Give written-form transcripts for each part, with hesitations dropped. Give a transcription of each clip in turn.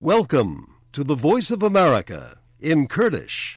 Welcome to the Voice of America in Kurdish.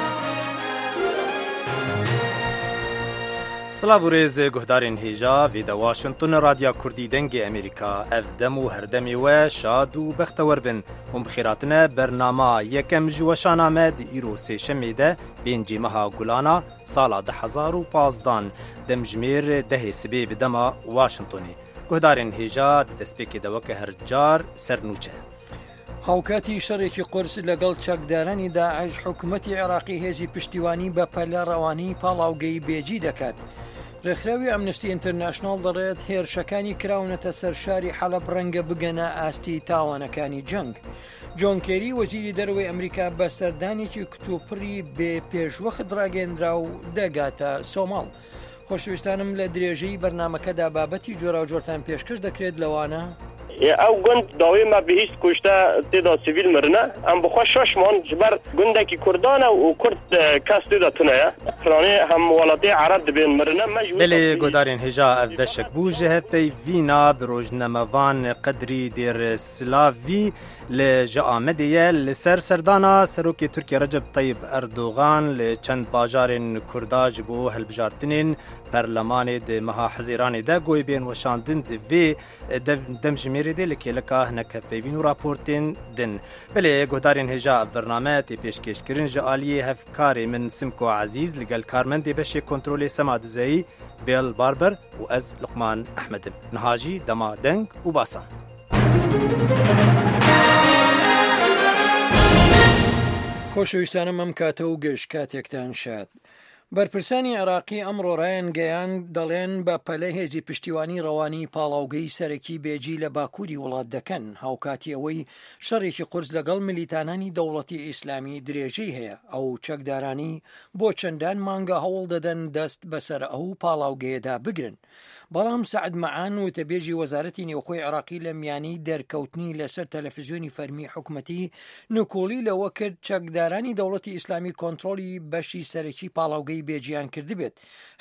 سلاو ریز گهدارین هیجا ویدا واشنطن رادیا کردی دنگ امریکا اف دمو هر دمی و شاد و بختور بن هم خیراتنا برنامه یکم جوشان آمد ایرو سی شمیده بین جیمها گولانا سالا 2015 دم جمیر ده سبی بدما واشنطنی گهدارین هیجا دسپیکی دوکه هر جار سرنوچه هاوکاتی شەڕێکی قرس لەگەڵ چەکدارانی داعش حکوومەتی عێراقی هێزی پشتیوانی بە پەلە ڕەوانی پاڵاوگەی بێجی دەکات. ڕێکخراوی ئەمنستی ئینتەرناشناڵ دەڕێت هێرشەکانی کراونەتە سەر شاری حەلەب ڕەنگە بگەنە ئاستی تاوانەکانی جەنگ. جۆن کێری وەزیری دەرەوەی ئەمریکا بە سەردانێکی کتوپڕی بێ پێشوەخت ڕاگەندرا و دەگاتە سۆماڵ. خۆشەویستانم لە درێژەی بەرنامەکەدا بابەتی جۆرا و جۆرتان پێشکەش دەکرێت لەوانە او گند داوی ما به هیچ کشته تیدا سیویل مرنه ام بخوا شاشمان جبر گندکی کردانه و کرد کس تیدا تنه فرانه هم ولاتی عرب دبین مرنه بله گودارین هجا اف بشک بوجه پی وینا بروج نموان قدری دیر سلاوی لجا آمدیه لسر سردانا سروکی ترکیه رجب طیب اردوغان لچند باجارین کرداج بو هلبجارتنین پرلمان ده مها حزیران ده گوی بین وشاندن ده وی دم جمیری ده لکی لکه هنک پیوین و راپورتین دن بله گهدارین هجا برنامه تی پیشکش کرن جعالی هفکاری من سمکو عزیز لگل کارمند بشی کنترول سماد زی بیل باربر و از لقمان احمد نهاجی دما دنگ و باسان خۆشەویستانم ئەم کاتە و گەشت کاتێکتان شاد. بەرپرسانی عێراقی ئەمڕۆ ڕایان گەیان دەڵێن بە پەلەی هێزی پشتیوانی ڕەوانی پاڵاوگەی سەرەکی بێجی لە باکووری وڵات دەکەن هاوکاتی ئەوەی شەڕێکی قورس لەگەڵ ملیتانانی دەوڵەتی ئیسلامی درێژەی هەیە ئەو چەکدارانی بۆ چەندان مانگە هەوڵ دەدەن دەست بەسەر ئەو پاڵاوگەیەدا بگرن. بەڵام سەعد مەعان وتەبێژی وەزارەتی نێوخۆی عێراقی لە میانی دەرکەوتنی لەسەر تەلەڤیزیۆنی فەرمی حکوومەتی نکۆڵی لەوە کرد چەکدارانی دەوڵەتی ئیسلامی کۆنتڕۆلی بەشی سەرەکی پاڵاوگەی بێجیان کردبێت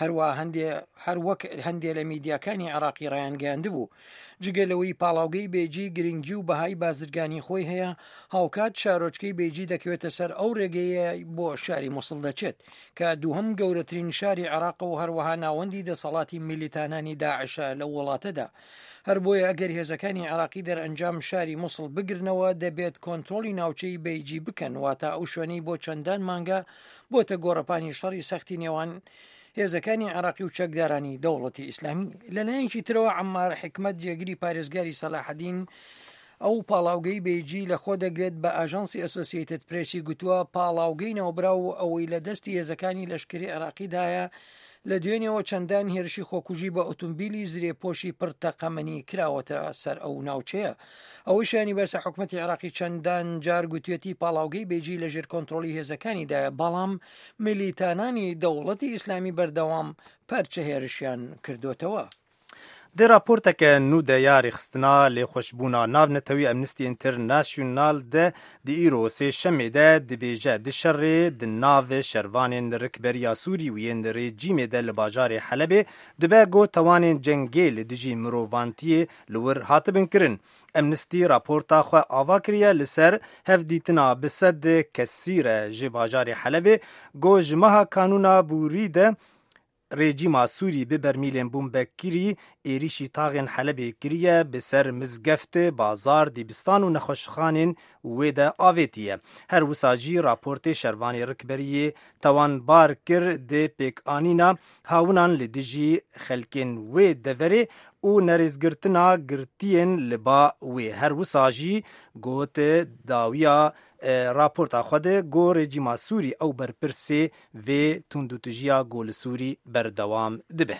هەر وەک هەندێک لە میدیاکانی عێراقی ڕایان گەیاندبوو. جگەلەوەی پاڵاوگەی بێجی گرنگی و بەهای بازرگانی خۆی هەیە هاوکات شارۆچکەی بێجی دەکەوێتە سەر ئەو ڕێگەیە بۆ شاری مووسڵ دەچێت کە دووهەم گەورەترین شاری عێراق و هەروەها ناوەندی دەسەڵاتی میلیتانانی داعشە لە وڵاتەدا. هەر بۆیە ئەگەر هێزەکانی عێراقی دەرئەنجام شاری مووسڵ بگرنەوە دەبێت کۆنتڕۆلی ناوچەی بێجی بکەن واتە ئەو شوێنەی بۆ چەندان مانگە بۆتە گۆڕەپانی شەڕی سەختی نێوان هێزەکانی عێراقی و چەکدارانی دەوڵەتی ئیسلامی. لەلایەنی ترەوە عەمار حکمەت جێگری پارێزگاری سەلاحەدین ئەو پاڵاوگەی بێجی لە خۆ دەگرێت بە ئاژانسی ئەسۆسیێتد پرێسی گوتووە پاڵاوگەی ناوبرا و ئەوەی لە دەستی هێزەکانی لەشکری عێراقیدایە لە دوێنێەوە چەندان هێرشی خۆکوژی بە ئۆتۆمبیلی زرێپۆشی پڕتەقەمەنی کراوەتە سەر ئەو ناوچەیە. ئەوەی شانی بەسە حکوومەتی عێراقی چەندان جار گوتوێتی پاڵاوگەی بێجی لە ژێر کۆنتڕۆلی هێزەکانیدایە بەڵام میلیتانانی دەوڵەتی ئیسلامی بەردەوام پەرچە هێرشیان کردوتەوە. دی راپورتکه نو ده یاری خستنا لی خوشبونا ناو نتوی امنستی انترناشیونال ده دی ایرو سی شمی ده دی بیجه دی شر دی ناو شروانین رکبریا سوری وین دی رژیم ده لباجار حلبه دی بگو توانین جنگیل دی جی مرووانتی لور هاتبن کرن. امنستی راپورتا خو آوا کریه لسر هفدیتنا بسد کسیر جی باجار حلبه گو جمها کانونا بوری ده رژیم سوری به برمیلین بومبکری ایریشی تاغین حلبی کریه به سر مزگفت بازار دیبستان و نخوشخانین ویده آویتیه. هر وساجی راپورت شروانی رکبری توان بار کر ده پیک آنینا هاونان لدیجی خلکین ویده وره و نریزگرتنا گرتین لبا وی. هر وساجی گوت داویا راپورتا خوده گو رژیم سوری او برپرسی و تندوتجیا گول سوری بردوام دبه.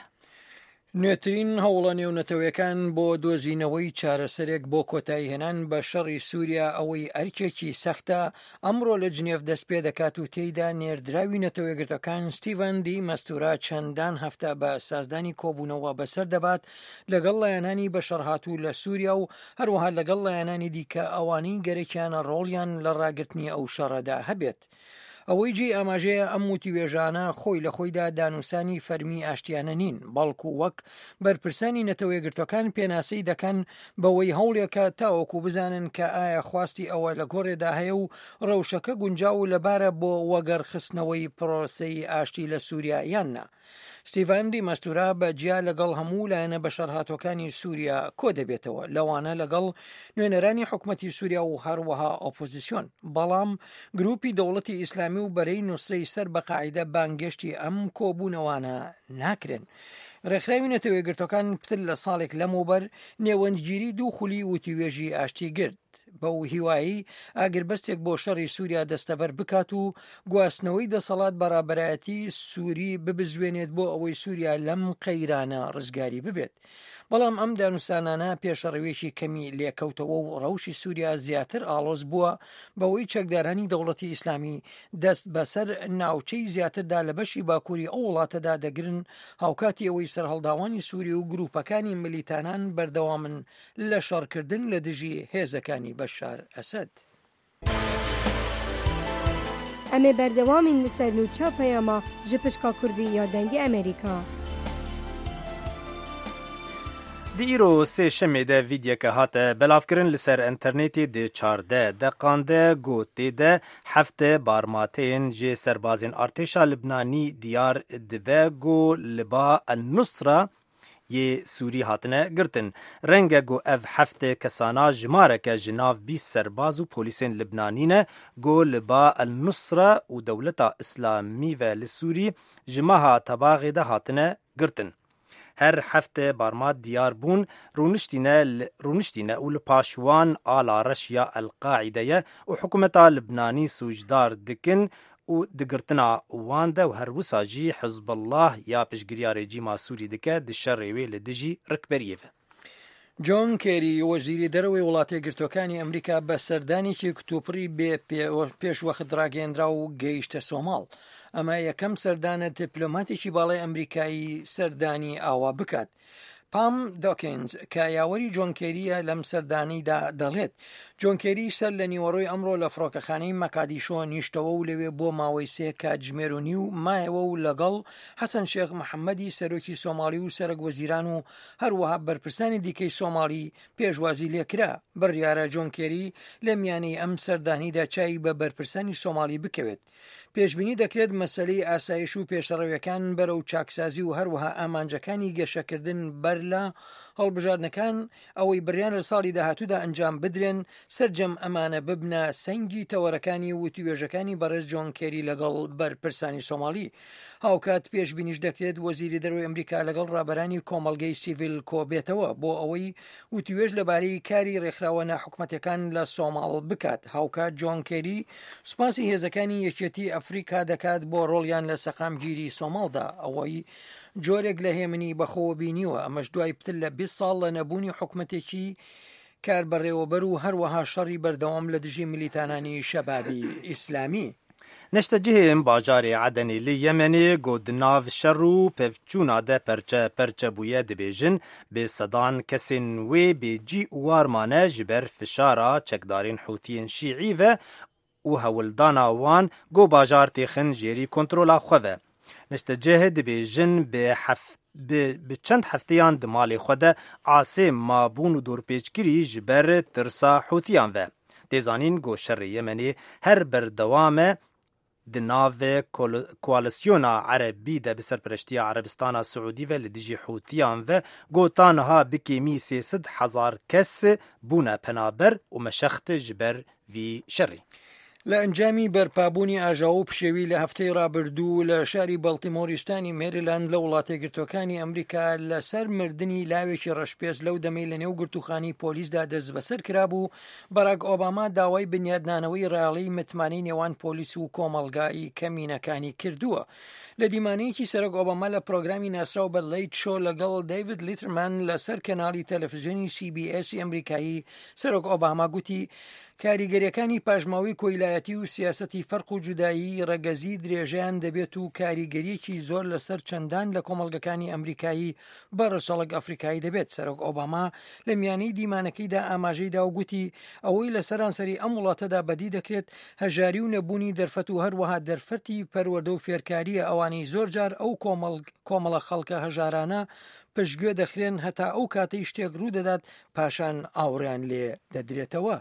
نوێترین هەوڵە نێونەتەوەیەکان بۆ دۆزینەوەی چارەسەرێک بۆ کۆتایی هێنان بە شەڕی سووریا ئەوەی ئەرکێکی سەختە ئەمڕۆ لە جنێڤ دەست پێ دەکات و تێیدا نێردراوی نەتەوەیەگرتەکان ستیڤەن دی مەستورا چەندان هەفتە بە سازدانی کۆبوونەوە بەسەر دەبات لەگەڵ لایەنانی بەشەڕهاتوو لە سووریا و هەروەها لەگەڵ لایەنانی دیکە ئەوانەی گەرەکیانە ڕۆڵیان لە ڕاگررتنی ئەو شەڕەدا هەبێت. ئەوەی جێ ئاماژەیە ئەم وتیوێژانە خۆی لە خۆیدا دانووسانی فەرمی ئاشتیانە نین، بەڵکو وەک بەرپرسانی نەتەوە یەکگرتوەکان پێناسەی دەکەن بەوەی هەوڵێکە تاوەکو بزانن کە ئایا خواستی ئەوە لە گۆڕێدا هەیە و ڕەوشەکە گونجاو لەبارە بۆ وەگەڕخستنەوەی پرۆسەی ئاشتی لە سووریا یاننا. ستیڤان دیمەستورا بەجیا لەگەڵ هەموو لایەنە بەشەرهاتوەکانی سووریا کۆ دەبێتەوە، لەوانە لەگەڵ نوێنەرانی حکوومەتی سووریا و هەروەها ئۆپۆزیسیۆن، بەڵام گروپی دەوڵەتی ئیسلامی و بەرەی نووسرەی سەر بە قاعیدە بانگشتی ئەم کۆبوونەوانە ناکرێن. ڕێکخراوی نەتەوە یەکگرتوەکان پتر لە ساڵێک لەمەوبەر نێوەندگیری دوو خولی وتیوێژی ئاشتی گرت بەو هیوایی ئاگربەستێک بۆ شەڕی سووریا دەستەبەر بکات و گواستنەوەی دەسەڵات بەڕابەرایەتی سووری ببزوێنێت بۆ ئەوەی سووریا لەم قەیرانە ڕزگاری ببێت. بەڵام ئەم دانووسانانە پێشەڕەوێکی کەمی لێکەوتەوە و ڕەوشی سووریا زیاتر ئاڵۆز بووە بەوەی چەکدارانی دەوڵەتی ئیسلامی دەست بەسەر ناوچەی زیاتردا لە بەشی باکووری ئەو وڵاتەدا دەگرن، هاوکاتی ئەوەی سەرهەڵداوانی سووری و گروپەکانی ملیتانان بەردەوامن لە شەڕکردن لە دژی هێزەکانی بەشار ئەسەد. ئەمێ بەردەوامین لەسەر نووچە پەیاما ji pişka Kurdî ya dengê Amerîka. Di îro sê şemê de vîdyeke hate belavkirin li ser internetê di çarde deqande gotê de hefte barmateyên jê serbazên artêşa Libnanî diyar dibe got li ba el-Nusra yê Sûrî hatine girtin. Renge got ev hefte kesana ji mareke ji nav 20 serbaz û polîsên Libnanî ne got li ba el-Nusra û Dewleta Îslamî ve li Sûrî ji meha tebaxê de hatine girtin. Her hefte barmat diyar bûn rûniştîne û li paşwan ala reşya el-Qaîdeye û hikûmeta Libnanî sûcdar dikin û digirtina wan de û her wisa jî Hizbullah ya piştgiriya rejîma Sûrî dike di şerê wê li dijî rikberiyê ve. جۆن کێری وەزیری دەرەوەی وڵاتە یەکگرتوەکانی ئەمریکا بە سەردانێکی کتوپڕی پێشوەخت ڕاگەیەندرا و گەیشتە سۆماڵ. ئەمە یەکەم سەردانە دیپلۆماتێکی باڵای ئەمریکایی سەردانی ئاوا بکات. پام دۆکینز کە یاوەری جۆن کێریە لەم سەردانیدا دەڵێت جۆن کێری سەر لە نیوەڕۆی ئەمڕۆ لە فڕۆکەخانەی مەقادیشۆ نیشتەوە و لەوێ بۆ ماوەی 3 کاتژمێر و نیو مایەوە و لەگەڵ حەسەن شێخ محەممەدی سەرۆکی سۆماڵی و سەرک وەزیران و هەروەها بەرپرسانی دیکەی سۆماڵی پێشوازی لێکرا. بڕیارە جۆن کێری لە میانەی ئەم سەردانیدا چای بە بەرپرسانی سۆماڵی بکەوێت. پێشبینی دەکرێت مەسەلەی ئاسایش و پێشەڕەویەکان بەرەو چاکسازی و هەروەها ئامانجەکانی گەشەکردن بەر لە هەڵبژاردنەکان ئەوەی بڕیان لە ساڵی داهاتوودا ئەنجام بدرێن سەرجەم ئەمانە ببنە سەنگی تەوەرەکانی وتیوێژەکانی بەڕێز جۆن کێری لەگەڵ بەرپرسانی سۆماڵی. هاوکات پێشبینیش دەکرێت وەزیری دەرەوەی ئەمریکا لەگەڵ ڕابەرانی کۆمەڵگەی سیڤیل کۆبێتەوە بۆ ئەوەی وتیوێژ لەبارەی کاری ڕێکخراوە ناحکومەتەکان لە سۆماڵ بکات. هاوکات جۆن کێری سوپاسی هێزەکانی یەکێتی ئەفریقا دەکات بۆ ڕۆڵیان لە سەقامگیری سۆماڵدا، ئەوەی جۆرێک لە هێمنی بەخۆوە بینیوە. ئەمەش دوای پتر لە 20 ساڵ لە نەبوونی حکومەتێکی کار بەڕێوەبەر و هەروەها شەڕی بەردەوام لە دژی ملیتانانی شەبابی ئیسلامی. Neştecihên bajarê Edenê li Yemenê got di nav şer û pevçûna de perçe bûye dibêjin bê sedan kesên wê bêcî û warmane ji ber fişara çekdarên Hûtiyên Şîî ve û hewildana wan got bajar têxin jêrî kontrola xwe ve. Neştecihê dibêjin bi çend hefteyan di malê xwe de asê mabûn û dorpêçgirî ji ber tirsa Hûtiyan ve. Têzanîn got şerê Yemenê her berdewame di navê koalisyona Erebî de bi serpirêştiya Erebistana Siûdî ve li dijî Hûtiyan ve gota niha bi kêmî 300,000 kes bûne penaber û meşext ji ber vî şerê. لە ئەنجامی بەرپابوونی ئاژاو و پشێوی لە هەفتەی ڕابردوو لە شاری بەڵتیمۆریستانی مێریلاند لە وڵاتە یەکگرتوەکانی ئەمریکا لەسەر مردنی لاوێکی ڕەشپێز لەو دەمەی لە نێو گرتوخانی پۆلیسدا دەست بەسەر کرابوو. باراک ئۆباما داوای بنیادنانەوەی ڕاڵەی متمانەی نێوان پۆلیس و کۆمەڵگایی کەمینەکانی کردووە. لە دیمانەیەکی سەرک ئۆباما لە پرۆگرامی ناسراو بە لیت شۆ لەگەڵ دەیڤید لیترمان لەسەر کەناڵی تەلەڤیزیۆنی CBS ئەمریکایی سەرک ئۆباما گوتی کاریگەریەکانی پاژماوەی کۆیلایەتی و سیاسەتی فەرق و جودایی ڕەگەزی درێژەیان دەبێت و کاریگەریەکی زۆر لەسەر چەندان لە کۆمەڵگەکانی ئەمریکایی بە ڕەشەڵک ئەفریقایی دەبێت. سەرۆک ئۆباما لە میانەی دیمانەکەیدا ئاماژەیدا و گوتی ئەوەی لە سەرانسەری ئەم وڵاتەدا بەدی دەکرێت هەژاری و نەبوونی دەرفەت و هەروەها دەرفەتی پەروەردە و فێرکاریە ئەوانەی زۆر جار ئەو کۆمەڵە خەڵکە هەژارانە پشتگوێ دەخرێن هەتا ئەو کاتەی شتێک ڕوو دەدات پاشان ئاوڕیان لێ دەدرێتەوە.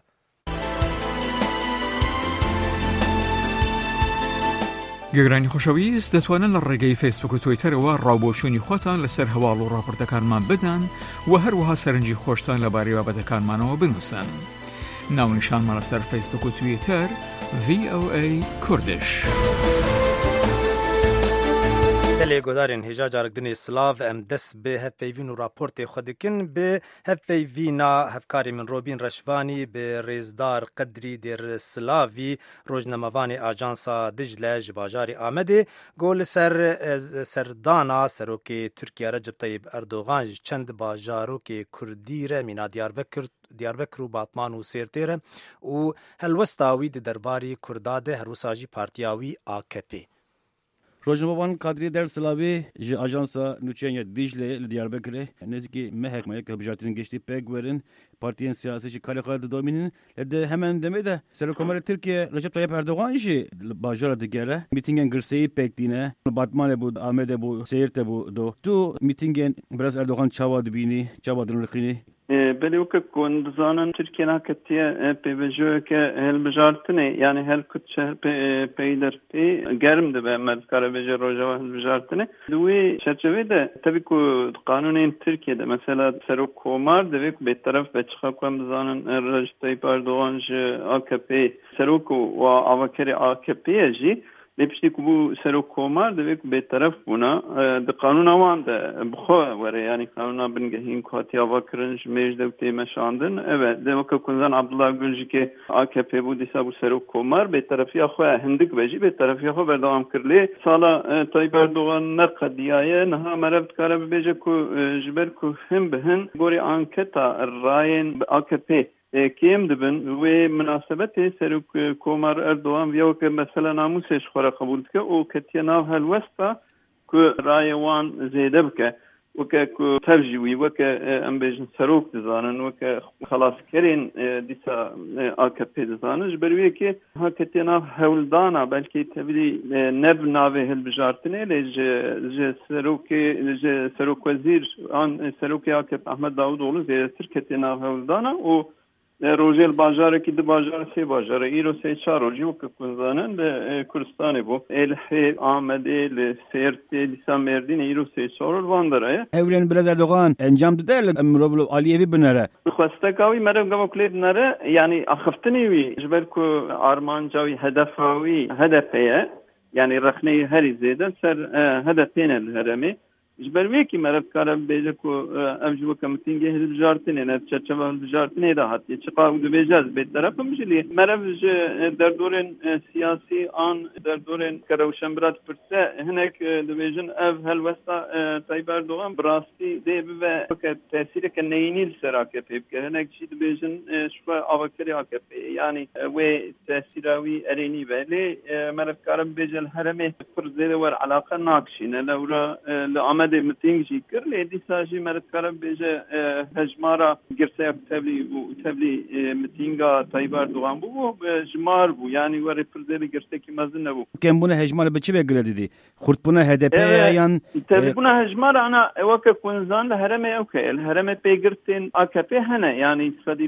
گەگرانی خۆشەویست دەتوانن لە ڕێگەی فیسبوک و تویتەرەوە ڕاوبۆچوونی خۆتان لەسەر هەواڵ و ڕاپۆرتەکانمان بدەن و هەروەها سەرنجی خۆشتان لەبارەی بابەتەکانمانەوە بنووسن. ناونیشانمان لەسەر فیسبوک و تویتەر VOA کوردش. دلێ گۆدارên hêja carikdinê Silav em dest bi hevpeyvîn û raportê xwe dikin bi hevpeyvîna hevkarê min Robîn Reşvanî bi rêzdar Qedrî Dêr Silavî rojnamevanê Ajansa Dicle ji bajarê Amedê got li ser serdana serokê Tirkiye Recep Tayyip Erdogan ji çend bajarokê Kurdî re mîna Diyarbekir û Batman û Sêrtê re û helwesta wî di derbarê Kurda de herwisa jî partiya wî AKP. Rojnamevan Qedrî Dêr Silavî ji Ajansa Nûçeyên Dîcle li Diyarbekirê nêzîkî mehek hilbijartinên geştî pêk werin partiyên siyasî jî kalê didomînin li hemen demê de Serokkomarê Tirkiye Recep Tayyip Erdogan jî bajara digere mîtîngên girseyî pêk dîne Batmanê bû Amedê bû Sêrtê bû do tu mîtîngên biraz Erdogan çawa dibînî çawa dinirxînî بلی وکه کندزانن ترکیه نکتیه پیوژه که هل بجارتنه یعنی هل کتشه پیدر پی گرم ده به مذکر بجار روجا هل بجارتنه دوی چرچوی ده tabii ki kanunun Türkiye'de mesela Serok Komar de ve bir taraf ve çıkan bzanın Recep Tayyip Erdoğan AKP Serok ve avakeri AKP'ye ji لپشتی که بو سرو کومار دوی که به طرف بونا ده قانون آوان ده بخواه وره یعنی قانون بنگهین که هاتی آوا کرنج میج دوتی مشاندن evet ده وکه کنزان عبدالله گلجی که AKP بو دیسا بو سرو کومار به طرفی آخواه هندک بجی به طرفی آخواه بردوام کرلی سالا طایب اردوغان نرقدیایه نها مرفت کاره ببیجه که جبر که هم بهن گوری آنکتا راین AKP کیم دبن و مناسبت سرک کومار اردوغان ویو که مثلا ناموسش خورا قبول که او کتی ناو هلوستا که رایوان زیده بکه و که تفجیوی و که ام بیجن سروک دزانن و که خلاص کرین دیسا AKP دزانن جبرویه که ها کتی ناو هولدانا بلکه تبیلی نب ناوه هل بجارتنه لیجه سروک وزیر سروک AKP احمد داود اولو زیده کتی ناو هولدانا و روزل بازار کی د بازار سی بازار ایرو سی چارو جو که کنزانن به کردستان بو الهی آمده ل سرت لیسا مردین ایرو سی چارو واندره evren biraz Erdoğan encam de emroblu Aliyevi binere خواسته کاوی مرم گم کلید نره یعنی اخفتنی وی جبر کو آرمان جاوی هدفاوی هدفیه یعنی رخنه هری زیده سر هدفین الهرمی جبروی کی مرد کارم بیجه کو امجو کمتینگه هل جارتنه نه چچما هل جارتنه راحت چقا و بیجاز به طرفم جلی مرد در دورن سیاسی آن در دورن کروشن برات پرسه هنک دویژن اف هل وستا طایب اردوغان براستی دی به که تاثیر کنینیل سراکه پیب که هنک چی دویژن شفا آوکری AKP یعنی و تاثیراوی ارینی ولی مرد کارم بیجل هرمه فرزیده ور علاقه ناکشینه لورا لعمد متینگ جی کرلی دیسا جی مرد کارم بیجه هجمارا گرسه تبلی متینگا طایب اردوغان بو جمار بو یعنی وری پرزیده گرسه کی مزن نبو کم بونه هجمار بچی بگره دیدی خورد بونه HDP یان تبلی بونه هجمار انا وکه کنزان لهرمه اوکه الهرمه پیگرتین AKP هنه یعنی صدی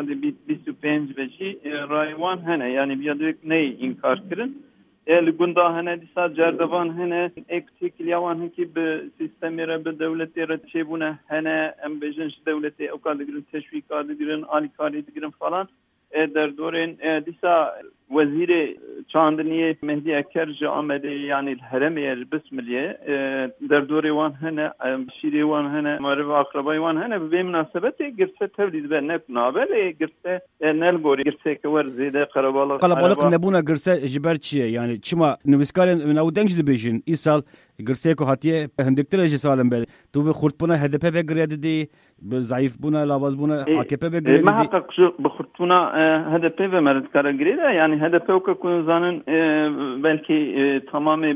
25 بجی رایوان هنه یعنی بیادوک نی انکار کرن الگوندا هنه دیسا جردوان هنه اکتیک لیوان هنکی به سیستمی را به دولتی را چیبونه هنه ام بیجنش دولتی اوکا دگرن تشویقا دگرن آلیکاری دگرن فلان در دورین دیسا وزیر چاندنی مهدی اکر جا آمده یعنی الهرمی بسملیه در دوری وان هنه شیری وان هنه معرف اقربای وان هنه به مناسبت گرسه تولید به نکنابل گرسه نلگوری گرسه که ور زیده قربالق نبونه گرسه جبر چیه یعنی چما نویسکارن منو دنج دبیجن ایسال گرسێک و هاتیە هەندێکترێژی ساڵم بێ تو بە خورتبوونا هەدەپە بێگرێ دەدی بە زایف بوونا لاواز بوونا ئاکێپە بێگرێ بخورتبوونا هەدەپێ بە مەردکارە گرێدا یعنی هەدەپە وکە کوزانن بەلکی تەمامی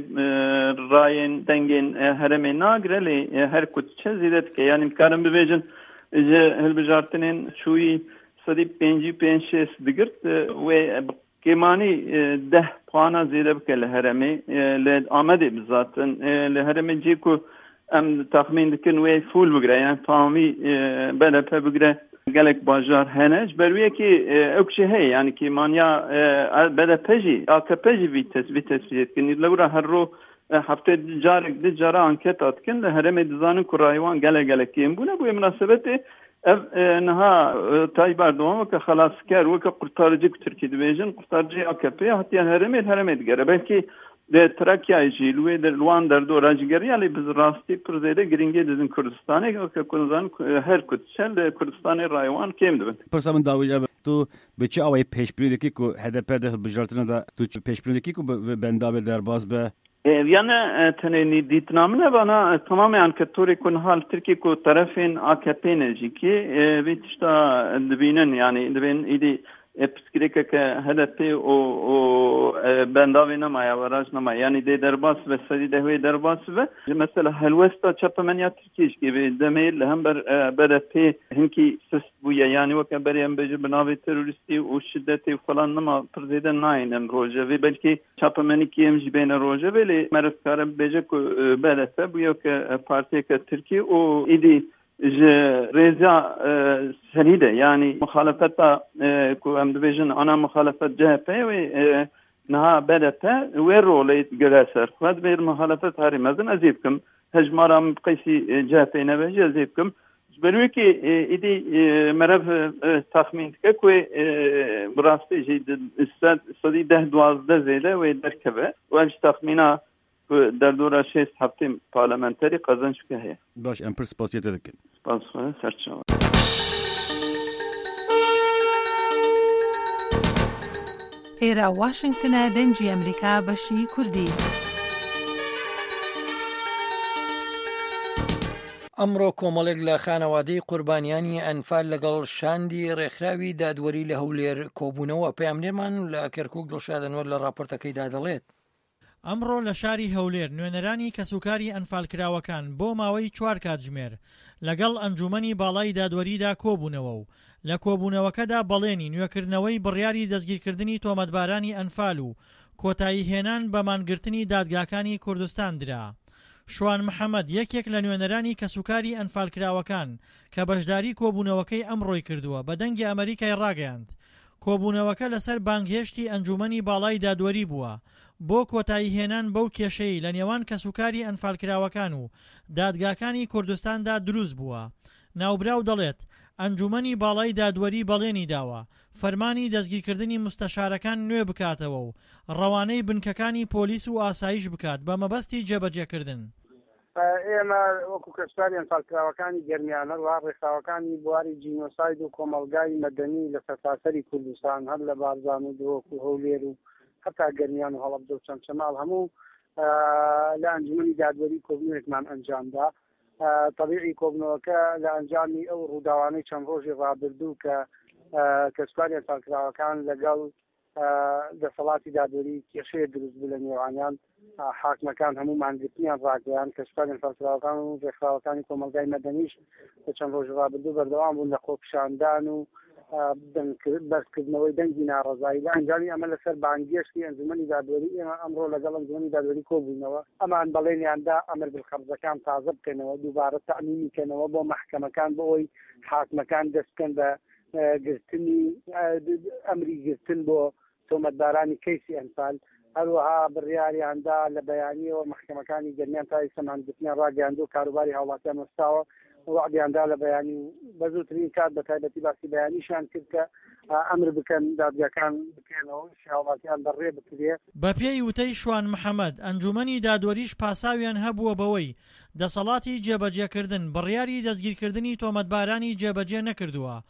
ڕایên dengên heremê nagire lê her kutçe zêde dike yanî dikarin bibêjin ji hilbijartinên çûyî sedî pêncî pênc şêst digirt wê kêmanî deh puana zêde bike li heremê li Amedê bizatin li heremê cî ku em taxmîn dikin wê fûl bigire yani tamî BDP bigire gelek bajar hene ji ber wê yekê ew jî heye yani kêmaniya BDP jî AKP jî vî tespît dikin li wira her ro heftê carek di cara anketa dikin li heremê dizanin ku raywan gelek kêm bûne bu münasebetê ev niha Tayyip Erdoğan weke xelasker weke qurtarıcı ku Tirkiye dibêjin qurtarıcı AKP hatiye heremê digere belkî de Trakyayê jî li wê wan derdora jî geriya lê bi rastî pir zêde giringê dizin Kurdistanê weke kuzan her kutçe li Kurdistanê raywan kêm dibin. Pirsa min dawî tu bi çi awayê pêşbirî dikî ku HDP de hilbijartina da tu pêşbirî dikî ku bendavê derbas be yani tenê dîtinamine bana tamamen ankettorê ku nihal Tirkiye ku terefên AKP nejîkî vê tişta dibînin yani dibên êdî piskirêkeke HDP û bendavê nemaya weraj nemaya yani dê derbas ve sedî de wê derbas ve mesela helwesta çapemeniya Tirkiye jî vê demê li hember BDP hinkî sist bûye yani weke berê em bêjin bi navê terorîstî û şiddetê falan nema pir zêde nayînin rojevê belkî çapemenîkî em jî bêne rojevê lê merivkare bêje ku BDP bûye weke partiyeke Tirkiye û êdî ji rêza serî de yani muxalefeta ku em dibêjin ana muxalefet CHP wê niha BDP wê rolê gire ser xwe dibêr muxalefet herî mezin ez ê bikim hejmara min qeysî CHP nebêje ez ê bikim ji ber wekê êdî merev taxmîn dike ku bi rastî jî sedî deh duwazdeh zêde wê derkeve û ev ji taxmîna derdora şêst heftê parlamenterî qezanc bike heye. Baş em pir spasiyê te dikin. Spas serçava. ئێرە واشنگتنە دەنگی ئەمریکا بەشی کوردی. ئەمڕۆ کۆمەڵێک لە خانەوادەی قوربانیانی ئەنفال لەگەڵ شاندی ڕێکخراوی دادوەری لە هەولێر کۆبوونەوە پەیامنێرمان لە کەرکووک دڵشادەنوەر لە راپۆرتەکەیدا دەڵێت. ئەمڕۆ لە شاری هەولێر نوێنەرانی کەسوکاری ئەنفالکراوەکان بۆ ماوەی 4 کاتژمێر لەگەڵ ئەنجومەنی باڵای دادوەریدا کۆبوونەوە و لە کۆبوونەوەکەدا بەڵێنی نوێکردنەوەی بڕیاری دەستگیرکردنی تۆمەتبارانی ئەنفال و کۆتایی هێنان بە مانگرتنی دادگاکانی کوردستان درا. شوان محەممەد یەکێک لە نوێنەرانی کەسوکاری ئەنفالکراوەکان کە بەشداری کۆبوونەوەکەی ئەمڕۆی کردووە بە دەنگی ئەمریکای ڕاگەیاند. کۆبوونەوەکە لەسەر بانگهێشتی ئەنجومەنی باڵای دادوەری بووە بۆ کۆتایی هێنان بەو کێشەی لە نێوان کەسوکاری ئەنفالکراوەکان و دادگاکانی کوردستاندا دروست بووە. ناوبراو دەڵێت ئەنجومەنی باڵای دادوەری بەڵێنی داوە فەرمانی دەستگیرکردنی مستەشارەکان نوێ بکاتەوە و ڕەوانەی بنکەکانی پۆلیس و ئاسایش بکات بە مەبەستی جێبەجێکردن. ئێمە وەکو کەسوکاری ئەنفالکراوەکانی گەرمیانە وا ڕێکخراوەکانی بواری جینۆساید و کۆمەڵگای مەدەنی لە سەرتاسەری کوردستان هەر لە بارزان و دۆک و هەولێر و حتا گەرمیان و هەڵەبجە و چەند شەماڵ هەموو لە ئەنجومەنی دادوەری کۆبوونێکمان ئەنجامدا. طبیعی کۆبنەوەکە لە ئەنجامی ئەو ڕووداوانەی چەند ڕۆژی ڕابردوو کە کەسوکاری ئەنفالکراوەکان لەگەڵ دەسەڵاتی دادوەری کێشەیە دروست بوو لە نێوانیان حاکمەکان هەموو مانگرتنیان ڕاگەیان کەسوکاری ئەنفالکراوەکان و ڕێکخراوەکانی کۆمەلگای مەدەنیش بە چەند ڕۆژی ڕابردوو بەردەوام بوون لە خۆپیشاندان و بەرزکردنەوەی دەنگی ناڕەزایی لە ئەنجامی ئەمە لەسەر بانگێشتی ئەنجومەنی دادوەری ئێمە ئەمڕۆ لەگەڵ ئەنجومەنی دادوەری کۆبوونەوە ئەمان بەڵێنیاندا ئەمر بالخەرجەکان تازە بکەنەوە دووبارە تەعمینی کەنەوە بۆ مەحکەمەکان بۆ ئەوی حاکمەکان دەستکەن بە گرتنی ئەمری گرتن بۆ تۆمەتبارانی کەیسی ئەنفال هەروەها بڕیاریاندا لە بەیانیەوە مەحکەمەکانی گەرمیان تا ئێستا مانگرتنیان ڕاگەیاندووە و کاروباری هاوڵاتیان وەستاوە وعدیاندا لە بەیانی بە زووترین کات بە تایبەتی باسی بەیانیشان کرد کە ئەمر بکەن دادگاکان بکەنەوە هاوڵاتیان بەڕێ بکرێ. بە پێی وتەی شوان محەممەد ئەنجومەنی دادوەریش پاساویان هەبووە بەوەی دەسەڵاتی جێبەجێکردن بڕیاری دەستگیرکردنی تۆمەتبارانی جێبەجێ نەکردووە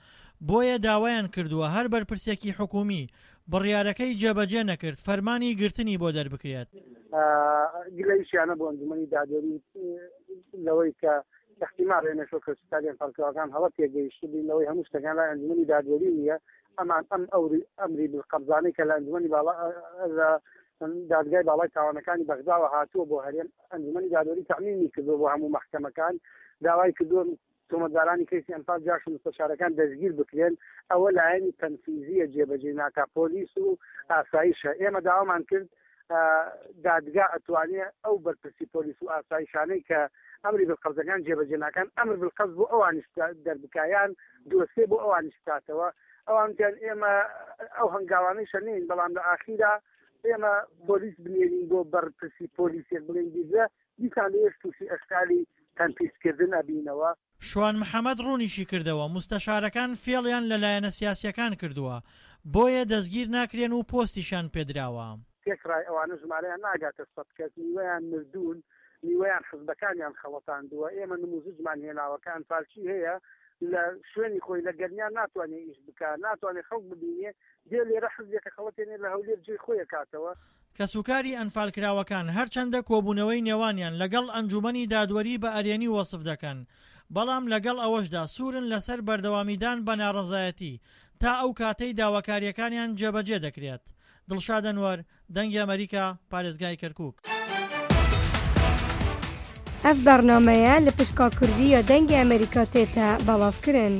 بۆیە داوایان کردووە هەر بەرپرسێکی حکومی بڕیارەکەی جێبەجێ نەکرد فەرمانی گرتنی بۆ دەربکرێت. گلەیشیانە بۆ ئەنجومەنی دادوەری لەوەی کە احتیمال هێنەشۆ کەسوکاری ئەنفالکراوەکان هەڵە تێگەیشت بین لەوەی هەموو شتەکان لای ئەنجومەنی دادوەری نیە ئەمان ئەم ئەمری بالقەبزانەی کە لە ئەنجومەنی دادگای باڵای تاوانەکانی بەغداوە هاتووە بۆ هەرێم ئەنجومەنی دادوەری تەمینی کردووە بۆ هەموو مەحکەمەکان داوای کردووە تۆمەتبارانی کەیسی ئەنفال جاش مستەشارەکان دەستگیر بکرێن ئەوە لایەنی تەنفیزیە جێبەجێ ناکا پۆلیس و ئاسایشە ئێمە داوامان کرد دادگا ئەتوانێت ئەو بەرپرسی پۆلیس و ئاسایشانەی کە ئەمری بالقەبزەکان جێبەجێ ناکەن ئەمر بالقەبز بۆ ئەوانش دەربکایان دۆسێ بۆ ئەوانش کاتەوە ئەوانیان ئێمە ئەو هەنگاوانەی شەنین بەڵام لە ئاخیرا ئێمە پۆلیس بنێرین بۆ بەرپرسی پۆلیسێک بڵێن دیزە دیسان لێش تووشی ئەشکالی تەنفیزکردن ئەبینەوە. شوان محەممەد ڕوونیشی کردەوە مستەشارەکان فێڵیان لەلایەنە سیاسیەکان کردووە بۆیە دەستگیر ناکرێن و پۆستیشان پێدراوە. تێکڕای ئەوانە ژمارەیان ناگاتە سەد کەس نیوەیان مردوون نیوەیان حزبەکانیان خەڵەتاندووە ئێمە نموزجمان هێناوەکان پارچی هەیە لە شوێنی خۆی لە گەرمیان ناتوانێت ئیش بکە ناتوانێت خەڵک ببینێ دێ لێرە حزبێکە خەڵەتێنێ لە هەولێر جێ خۆیە کاتەوە. کەسوکاری ئەنفالکراوەکان هەرچەندە کۆبوونەوەی نێوانیان لەگەڵ ئەنجومەنی دادوەری بە ئەرێنی وەسف دەکەن بەڵام لەگەڵ ئەوەشدا سوورن لەسەر بەردەوامیدان بە ناڕەزایەتی تا ئەو کاتەی داواکاریەکانیان جێبەجێ دەکرێت. دڵشاد ئەنوەر دەنگی ئەمریکا پارێزگای کەرکووک. ئەف بەرنامەیە لە پشکا کوردیە دەنگی ئەمریکا تێتە بەڵاوکردن.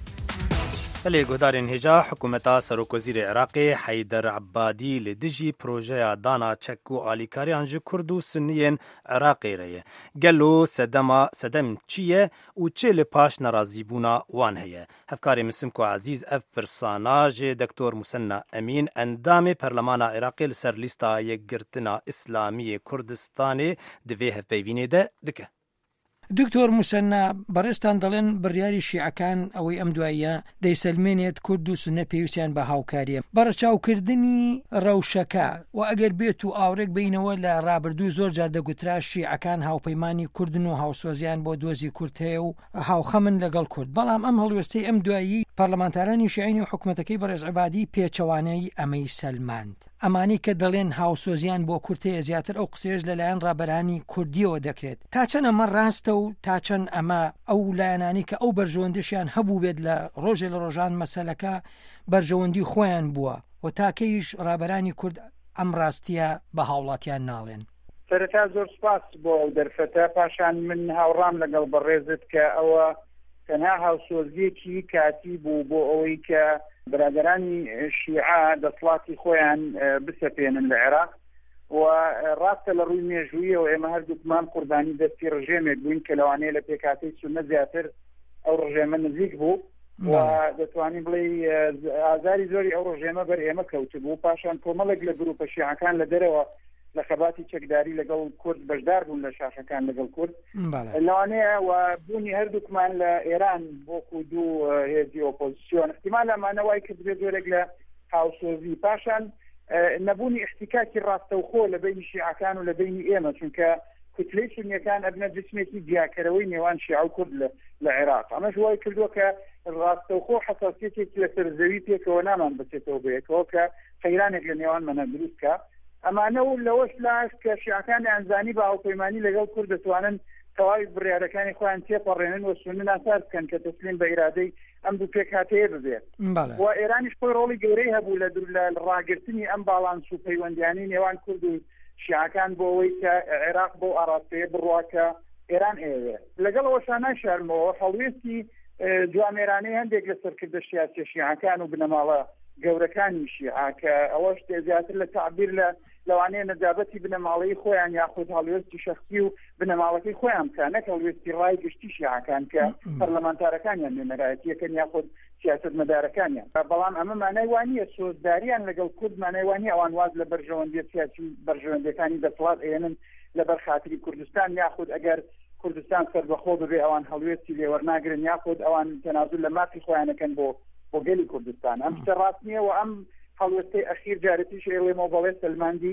لە گۆدارên هێژا حکوومەتا سەرۆکوەزیرê Iraqê Heyder Ebadî li dijî projeya dana çek û alîkariyan ji Kurd û Sunniyên Iraqê re ye. Gelo sedem çi ye û çê li paş nerazîbûna wan heye. Hevkarê Misimko Ezîz ev pirsana jê Doktor Musenna Emîn endamê Perlemana Iraqê li ser lîsta Yekgirtina İslamiyê Kurdistanê di vê hevpeyvînê de dike. دکتۆر موسەنا بەڕێستان دەڵێن بڕیاری شیعەکان ئەوەی ئەم دواییە دەیسەلمێنێت کورد و سونە پێویستیان بە هاوکاریە بەڕەچاوکردنی ڕەوشەکە و ئەگەر بێت و ئاورێک بینەوە لە ڕابردوو زۆر جار دەگوترا شیعەکان هاوپەیمانی کوردن و هاوسۆزیان بۆ دۆزی کورد هەیە و هاوخەمن لەگەڵ کورد بەڵام ئەم هەڵوێستەی ئەم دوایی پەرلەمانتارانی شیعینی و حکوومەتەکەی بەڕێز عیبادی پێچەوانەی ئەمەی سەلماند ئەمانی کە دەڵێن هاوسۆزیان بۆ کورد هەیە زیاتر ئەو قسێژ لەلایەن ڕابەرانی کوردیەوە دەکرێت تا چەند ئەمە ڕاستە و تا چەند ئەمە ئەو لایەنانی کە ئەو بەرژەوەندیشیان هەبوو بێت لە ڕۆژێ لە ڕۆژان مەسەلەکە بەرژەوەندی خۆیان بووە و تاکەیش ڕابەرانی کورد ئەم ڕاستیە بە هاوڵاتیان ناڵێن. سەرەتا زۆر سپاس بۆ ئەو دەرفەتە پاشان من هاوڕام لەگەڵ بەڕێزت کە ئەوە تەنها هاوسۆزیەکی کاتی بوو بۆ ئەوەی کە برادرانی شیعە دەسڵاتی خۆیان بسەپێنن لە عێراق و ڕاستە لە ڕووی مێژوویەوە ئێمە هەردووکمان قوربانی دەستی ڕژێمێک بووین کە لەوانەیە لە پێکاتەی سونە زیاتر ئەو ڕژێمە نزیک بوو و دەتوانین بڵێ ئازاری زۆری ئەو ڕژێمە بەر ئێمە کەوت بوو پاشان کۆمەڵێک لە گروپە شیعەکان لە دەرەوە لە خەباتی چەکداری لەگەڵ کورد بەشدار بوون لە شاشەکان لەگەڵ کورد لەوانەیە و بوونی هەردووکمان لە ئێران بۆکو دوو هێزی ئۆپۆزیسیۆن احتیمال ئەمانەوای کرد بێت زۆرێک لە هاوسۆزی پاشان نەبوونی احتیکاکی ڕاستەوخۆ لە بینی شیعەکان و لە بینی ئێمە چونکە کوتلەی سونیەکان ئەبنە جسمێکی دیاکەرەوەی نێوان شیعە و کورد لە عێراق ئەمەش وای کردووە کە ڕاستەوخۆ حەساسیەتێکی لە سەرزەوی پێکەوە نامان بچێتەوە بەیەکەوە کە قەیرانێک لە نێوانمانە دروستکە ئەمانە و لەوەش لاش کە شیعەکانی ئەنزانی بە هاوپەیمانی لەگەڵ کورد دەتوانن تەواوی بڕیارەکانی خۆیان تێپەڕێنن و سونە ناساز بکەن کە تەسلیم بە ئیرادەی ئەم دوو پێکهاتەیە ببێت و ئێرانیش خۆی ڕۆڵی گەورەی هەبوو لە ڕاگررتنی ئەم باڵانس و پەیوەندیانی نێوان کورد و شیعەکان بۆ ئەوەی کە عێراق بۆ ئاراستەیە بڕواکە ئێران ئێوێ لەگەڵ ئەوەشان ناشارمەوە هەڵوێستی جوامێرانەی هەندێک لە سەرکردە سیاسی شیعەکان و بنەماڵە گەورەکانی شیعە کە ئەوەش زیاتر لە تعبیر لەوانەیە نەجابەتی بنەماڵەی خۆیان یاخود هەڵوێستی شەخصی و بنەماڵەکەی خۆیان بکە نەک هەڵوێستی ڕای گشتی شیعەکان کە پەرلەمانتارەکانیان نوێنەرایەتیەکەن یاخود سیاست مەدارەکانیان بەڵام ئەمە مانای وانییە سۆزداریان لەگەڵ کورد مانای وانییە ئەوان واز لە بەرژەوەندی سیاسی بەرژەوەندەکانی دەسەڵات ئێنن لەبەر خاتری کوردستان یاخود ئەگەر کوردستان سەربەخۆ ببێ ئەوان هەڵوێستی لێوەرناگرن یاخود ئەوان تەنازل لە مافی خۆیانەکەن بۆ گەلی کوردستان ئەم شتە ڕاست نییە و ئەم هەڵوێستەی ئەخیر جارەتیش ئێڵێمەوە بەڵێ سەلماندی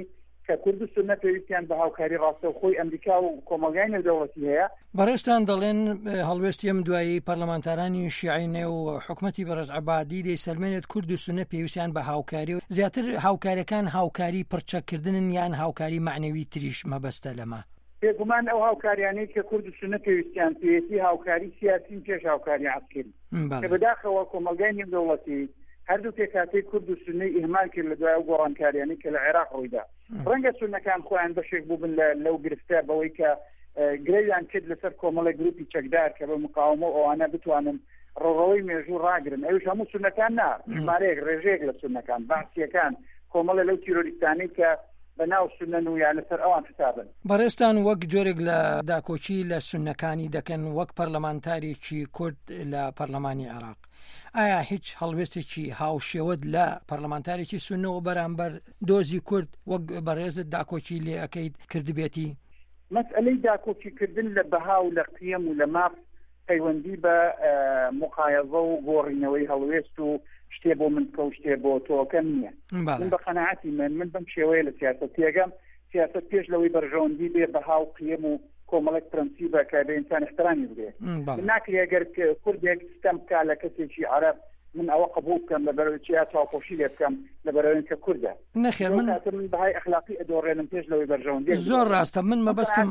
کە کورد و سونە پێویستیان بە هاوکاری ڕاستە و خۆی ئەمریکا و کۆمەلگای نێودەوڵەتی هەیە. بەڕێستان دەڵێن هەڵوێستی ئەم دوایی پەرلەمانتارانی شیعی نێو حکومەتی بەرز عەبادی دەیسەلمێنێت کورد و سونە پێویستیان بە هاوکاری و زیاتر هاوکاریەکان هاوکاری پڕچەکردنن یان هاوکاری معنەوی تریش مەبەستە لەمە. بێگومان ئەو هاوکاریانەی کە کورد و سونە پێویستیان پێویستی هاوکاری سیاسی پێش هاوکاری عسکری کە بەداخەوە کۆمەلگای نێودەوڵەتی هەردوو پێکاتەی کورد و سونەی ئیهمال کرد لە دوای ئەو گۆڕانکاریانەی کە لە عێراق ڕوویدا. ڕەنگە سونەکان خۆیان بەشێک بووبن لەو گرفتە بەوەی کە گرەیان کرد لەسەر کۆمەڵی گروپی چەکدار کە بە مقاومە ئەوانە بتوانن ڕۆڕەوەی مێژوو ڕاگرن. ئەوش هەموو سونەکان نا ژمارەیەک ڕێژەیەک لە سونەکان باسیەکان کۆمەڵە لەو تیرۆریستانەی کە بەناو سونەن و یان لەسەر ئەوان حسابن. بەڕێستان وەک جۆرێک لە داکۆچی لە سونەکانی دەکەن وەک پەرلەمانتارێکی کورد لە پەرلەمانی عێراق. ئایا هیچ هەڵوێستێکی هاوشێوەت لە پەرلەمانتارێکی سونەوە بەرامبەر دۆزی کورد وەک بەڕێزت داکۆچی لێ ئەەکەیت کردبێتی؟ مەسئلەی داکۆچیکردن لە بەها و لە قیەم و لە ماپ پەیوەندی بە مقایەزە و گۆڕینەوەی هەڵوێست و شتێ بۆ من بکە و شتێ بۆ تۆکە نییە. من بە قەناعەتی من بەم شێوەیە لە سیاسەت تێگەم سیاسەت پێش لەوەی بەرژەوەندی بێ بەها و قیەم و کۆمەڵێک پرەنسیبە کە بە ئینسان احترامی بدێ. ناکرێ ئەگەر کوردێک ستەم بکا لە کەسێکی عەرەب من ئەوە قبول بکەم لە بەرەوەی یا چاوپۆشی لێ بکەم لە بەرەوەی کە کوردە. نەخێر من بەهای ئەخلاقی ئەدۆڕێنم پێش لەوەی بەرژەوەندی. زۆر ڕاستە من مەبەستم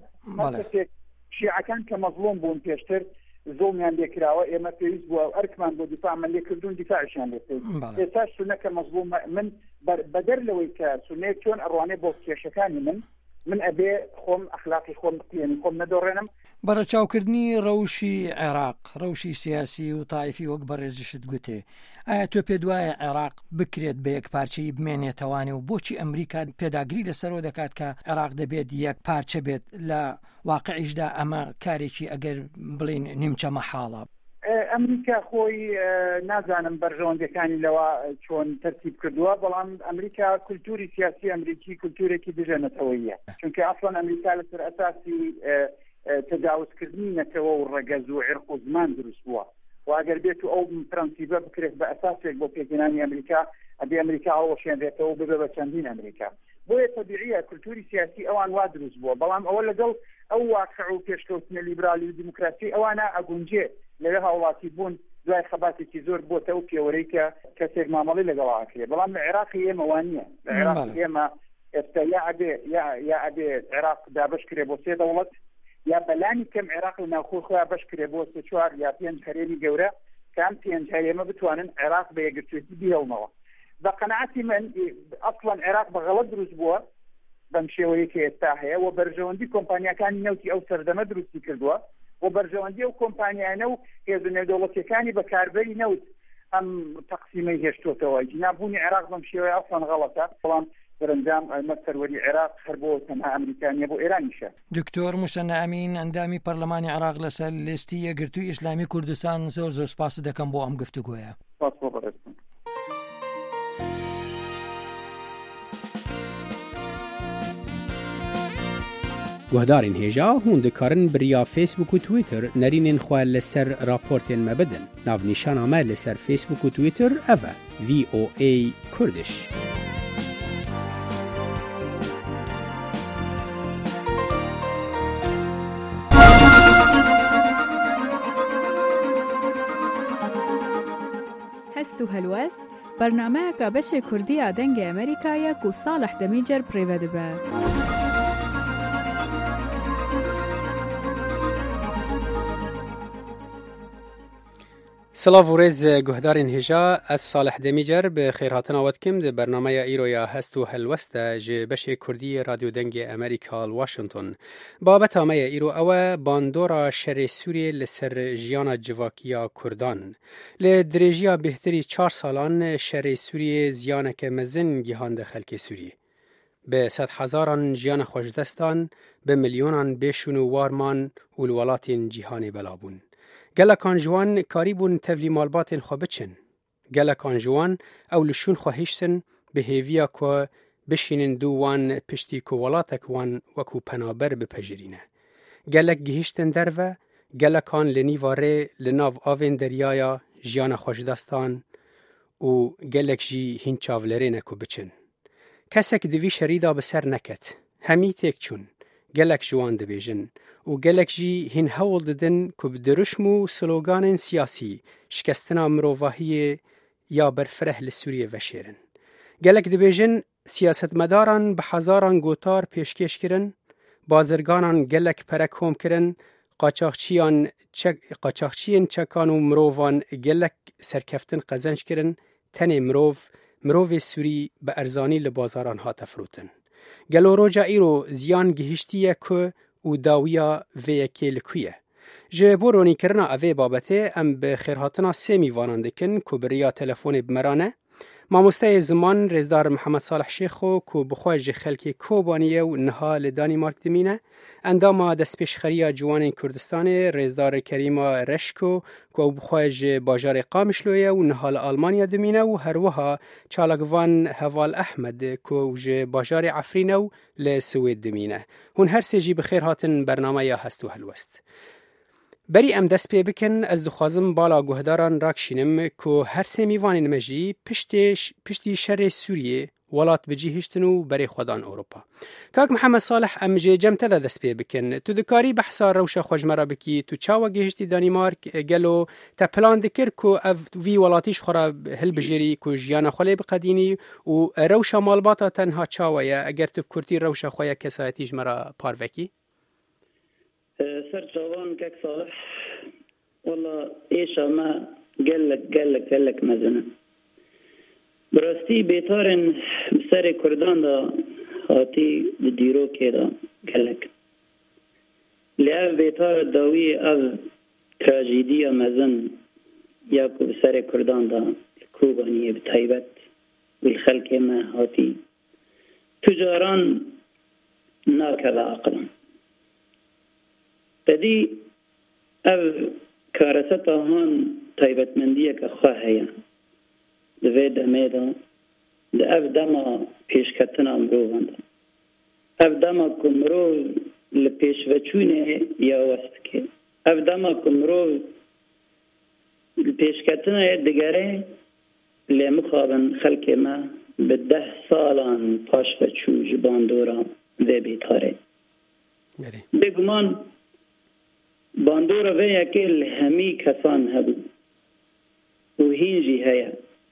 شیعەکان کە مەظلوم بوون پێشتر زۆمیان لێکراوە ئێمە پێویست بووە ئەرکمان بۆ دیفاعمان لێکردوون دیفاعشیان لێکرد. ئێستا سونە کە مەظلوم من بەدەر لەوەی کە سونەیە چۆن ئەڕوانێ بۆ کێشەکانی من ئەبێ خۆم ئەخلاقی خۆم بقیێنی خۆم نەدۆڕێنم. بەڕەچاوکردنی ڕەوشی عێراق ڕەوشی سیاسی و تایفی وەک بەڕێزشت گوتێ ئایا تۆ پێ دوایە عێراق بکرێت بە یەک پارچەی بمێنێتەوانێ و بۆچی ئەمریکا پێداگری لەسەرەوە دەکات کە عێراق دەبێت یەک پارچە بێت لە واقعیشدا ئەمە کارێکی ئەگەر بڵین نیمچە مەحاڵە؟ ئەمریکا خۆی نازانم بەرژەوەندەکانی لەوە چۆن تەرتیب کردووە بەڵام ئەمریکا کولتوری سیاسی ئەمریکی کولتورێکی دژەنەتەوەیە چونکە ئەسڵەن ئەمریکا لەسەر ئەساسی تەجاوزکردنی نەتەوە و ڕەگەز و عێرق و زمان دروست بووە و ئەگەر بێت و ئەو پرەنسیبە بکرێت بە ئەساسێک بۆ پێگەێنانی ئەمریکا ئەبێ ئەمریکا هەڵەشێنرێتەوە ببێ بە چەندین ئەمریکا. بۆیە تەبیعیە کولتوری سیاسی ئەوان وا دروست بووە بەڵام ئەوە لەگەڵ ئەو واقع و پێشکەوتنە لیبرالی و دیموکراسی ئەوانە ئەگونجێ لەوێ هاوڵاتی بوون دوای خەباتێکی زۆر بۆتە و پێوەرەی کە کەسێک مامەڵی لەگەڵاکرێ بەڵام لە عێراقی ئێمە وان نییە. لە عێراقی ئێمە ئێستا یا ئەبێ عێراق دابش کرێ بۆ سێ دەوڵەت یا بەلانی کەم عێراق لە ناوخۆی خۆیان بەش کرێ بۆ سێ چوار یا پێنج هەرێمی گەورە کام پێنج ئێمە بتوانن عێراق بە یەکگرتوێتی بیهێڵنەوە. بە قەناعەتی من ئەسڵەن عێراق بەغەڵەت دروست بووە بەم شێوەیە کە ئێستا هەیە و بەرژەوەندی کۆمپانیەکانی نەوتی ئەو سەردەمە دروستی کردووە و بەرژەوەندی ئەو کۆمپانیانە و هێز نێودەوڵەتیەکانی بەکاربەری نەوت ئەم تەقسیمەی هێشتوتەوە. جنابوونی عێراق بەم شێوەیە ئەسڵەن غەڵەتە بەڵام بەرەنجام مەسەروەری عێراق هەر بۆ تەنها ئەمریکانیە بۆ ئێرانیشە. دکتۆر موسە ئەمین ئەندامی پەرلەمانی عێراق لەسەر لیستی یەکگرتووی ئیسلامی کوردستان زۆر سوپاس دەکەم بۆ ئەم گفتوگۆیە. گوهدارین هێژا هون دikarin biriya Facebook û Twitter nerînên xwe li ser raportên me bidin. Navnîşana me li ser Facebook û Twitter ev e VOA Kurdish. هەست و هەلوەست بەرنامەیەکە بەشێ کوردیە دەنگی ئەمریکایەک و ساڵح دەمیجەر پڕێوە دەبە. سلاف و ریز گهدارین هجا از صالح دمیجر به خیرهاتنا ودکم ده برنامه ایرویا هست و هلوسته جه بشه کردی رادیو دنگ امریکا واشنطن. بابت همه ایرو اوه باندورا شر سوریه لسر جیانا جواکیا کردان. لدرجیا بهتری 4 سالان شر سوریه زیانک مزن گیهاند خلک سوریه. به 100,000 جیان خوشدستان به میلیونان بشون و وارمان ولولات جیهان بلابون. گلکان جوان کاری بون تولی مالباتین خو بچن. گلکان جوان او لشون خواهیشتن به هیویا که بشینن دووان پشتی کوالاتک وان وکو پنابر بپجرینه. گلک گهیشتن دروه، گلکان لنیواره لناو آوین دریایا جیان خوشدستان و گلک جی هینچاولرینه کو بچن. کەسێک دوی شەریدا بەسەر نەکەت هەمی تێک چوون gelek ji wan dibêjin û gelek jî hîn hewl didin ku bi diruşm û sloganên siyasî şikestina mirovahiyê ya berfireh li Sûriyê veşêrin. Gelek dibêjin siyasetmedaran bi hezaran gotar pêşkêş kirin, bazirganan gelek pere kom kirin, qaçaxçiyên çekan û mirovan gelek serkeftin qezenc kirin, tenê mirovê Sûrî bi erzanî li bazaran hate firotin. Gelo roja îro ziyan gihîştiye ku û dawiya vê yekê li ku ye. Ji bo ronîkirina evê babetê em bi xêrhatina sê mîvanan dikin ku bi riya telefonê bimerane. Mamosteyê ziman Rêzdar Mihemed Salih Şêxo ku bixwe ji xelkê Kobaniye û niha li Danîmark dimîne. Endama destpêşxeriya Ciwanên Kurdistanê Rêzdar Kerîma Reşko ku ew bixwe ji bajarê Qamişloyê û niha li Almanya dimîne û her wiha çalakvan Heval Ehmed ku ji bajarê Efrîne û li Swêd dimîne. Hûn her sê jî bi xêr hatin bernameya Hest û Helwest. Berî em dest pê bikin ez dixwazim bala guhdaran rakşînim ku her sê mîvanên me jî piştî şerê Sûriyê welat bicîhiştin û berê xwedan Ewropa. Kak Mihemed Salih em jê cem te de dest pê bikin. Tu dikarî behsa rewşa xwejmera bikî, tu çawa gihiştî Danîmark gelo te plan dikir ku ev vî welatî ji xwe re hilbijêrî ku jiyana xwe lê biqedînî û rewşa malbata tenha çawa ye eger tu kurtî rewşa xwe ya kesayetî ji me re par vekî? سر جوان كك صالح والله ايش ما قال لك مزنه براستی بيتارن بسر كردان دا هاتي ديرو كده قال لك لاف بيتار داوي اف تراجيديا مزن ياكو بسر كردان دا كوبانيه بتايبت والخلق ما هاتي تجاران ناكذا عقلا تدی او کارستا هان تایبتمندیه که خواه هیا دوی دمیده ده او دما پیشکتنا مروفان ده او دما کمرو لپیش وچونه یا وست که او دما کمرو لپیشکتنا دگره لمخابن خلق ما به 10 سالان پاش وچو جبان دورا ده بیتاره بگمان باندورا ویا که همی کسان هبو و هینجی هیا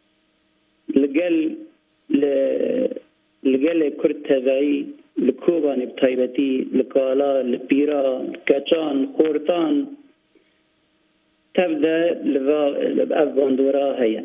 لگل کرد تبعی لکوبان بطایبتی لکالا لپیرا لکچان خورتان تبدا لبعض باندورا هیا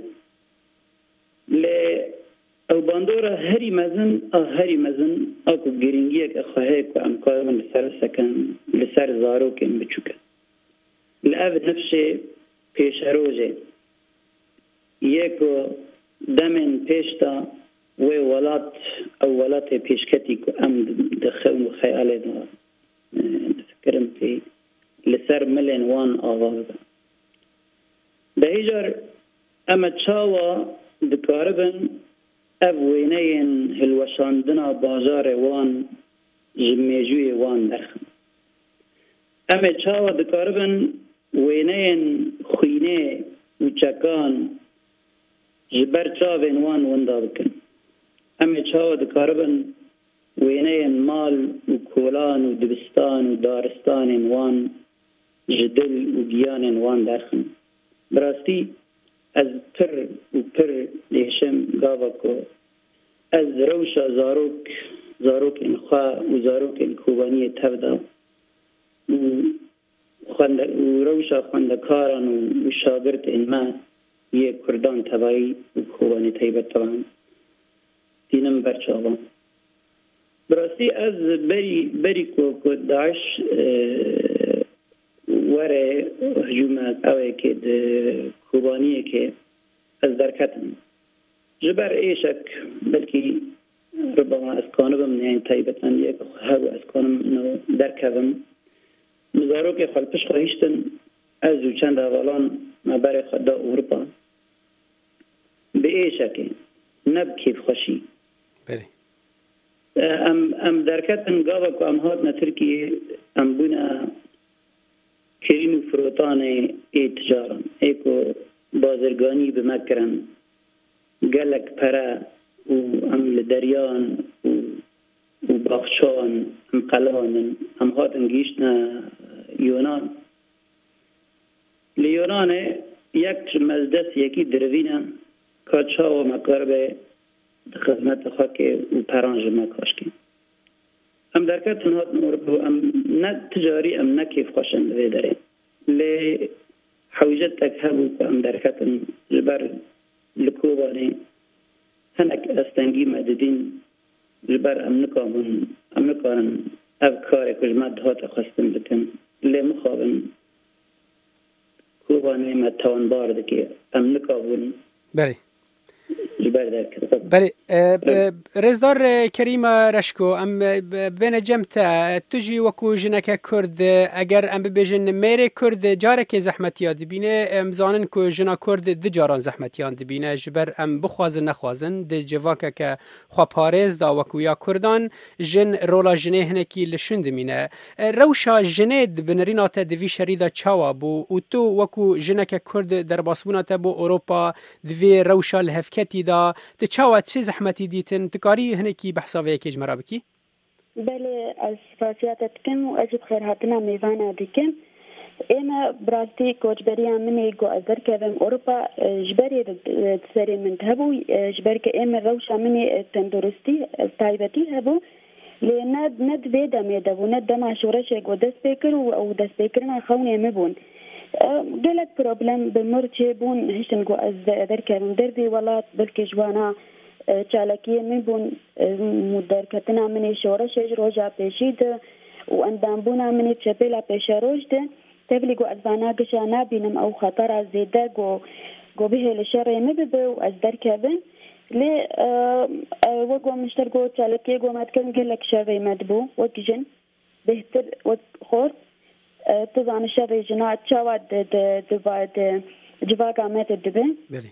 او باندورا هری مزن اکو گرینگی که خواهی که امکار من لسر سکن لسر زارو کن بچوکن لأب نفسه پیش روزه یکو دمن پیشتا و ولات پیشکتی که ام دخون و خیاله دا دفکرم پی لسر ملین وان آواز ده هیجار اما چاوا دکاربن اوینین هلوشاندنا بازار وان جمیجوی وان درخم اما چاوا دکاربن وینین خوینه و چکان جبر چاوین وان وندا بکن اما چاوا دکاربن وینین مال و کولان و دبستان و دارستان وان جدل و گیان وان درخم براستی از پر لیشم گاوا کو از روشا زاروک انخوا و زاروک انکوبانی تبدا و روشا خواندکاران و شاگرد انما یه کردان تبایی و کوبانی تایبت طبعا دینم برچاوان براستی از بری کو داعش وره هجومات اوه که کوبانیه که از درکتن جبر ایشک بلکی ربما اسکانبم نیان تایبتن یک هاو اسکانم نو درکبم مزارو که خلپش خواهیشتن از و چند اولان مبر خدا اروپا به ایشکه نب کیف خوشی ام درکتن گاوا که ام هات نترکی ام بونا کرین و فروتان ای تجارن ایکو بازرگانی بمکرن گلک پرا و ام لدریان و باخشان ام قلان ام هاتن گیشنا یونان لیونان یک مزدس یکی دروینه کاچا و مقربه خدمت خاک و پرانج مکاشکی ام درکت نهات نوربو ام نه تجاری ام نه کیف خوشن دوی داره لی حوجت تک هبو ام درکت جبر لکوبانی هنک استنگی مددین جبر ام نکارن افکار کجمت هات خواستن بکن لی مخابن کوبانی متوان بارده که ام نکابون بله بله رزدار کریم رشکو ام بین جمتا تجی وکو جنک کرد اگر ام ببیجن میره کرد جاره که زحمتیان دبینه امزانن که جنا کرد د جاران زحمتیان دبینه جبر ام بخوازن نخوازن د جواکه که خواه پارز دا وکو یا کردان جن رولا جنه هنکی لشن دمینه روشا جنه بنرینات دوی شریدا چاوا بو و تو وکو جنک کرد در باسبونات بو اوروپا دوی روشا لحفکتی دا تشاوت چه زحمتي ديتن تقاري هنكي بحسابيه كيج مرابكي بله از فاسياتتكم واجب خير هاتنا ميفانا ديكم انا براتي كوجبريا مني جو ازر كيفم اوروبا جبري تسري من تهبو جبرك اما روشا مني تندرستي تايبتي هبو لان ند بيدا ميدبو ند ما شورشه جو دس بيكر او دس بيكرنا خوني مبون قلت بروبلم بمرجي بون هشتن جو ازر كيفم دربي ولات بلكي جوانا چالکیه می بون مدرکتنا منی شورش روزا پیشید و اندام بونا منی چپیلا پیش روز ده تبلی گو از وانا گشانا بینم او خطر زیده گو به لشر می ببه و از درکبن لی وگو مشتر گو چالکیه گو مدکن گلک شر مدبو وگجن بهتر و خورد تزان شر جنا چواد د جواگا مت دبه بله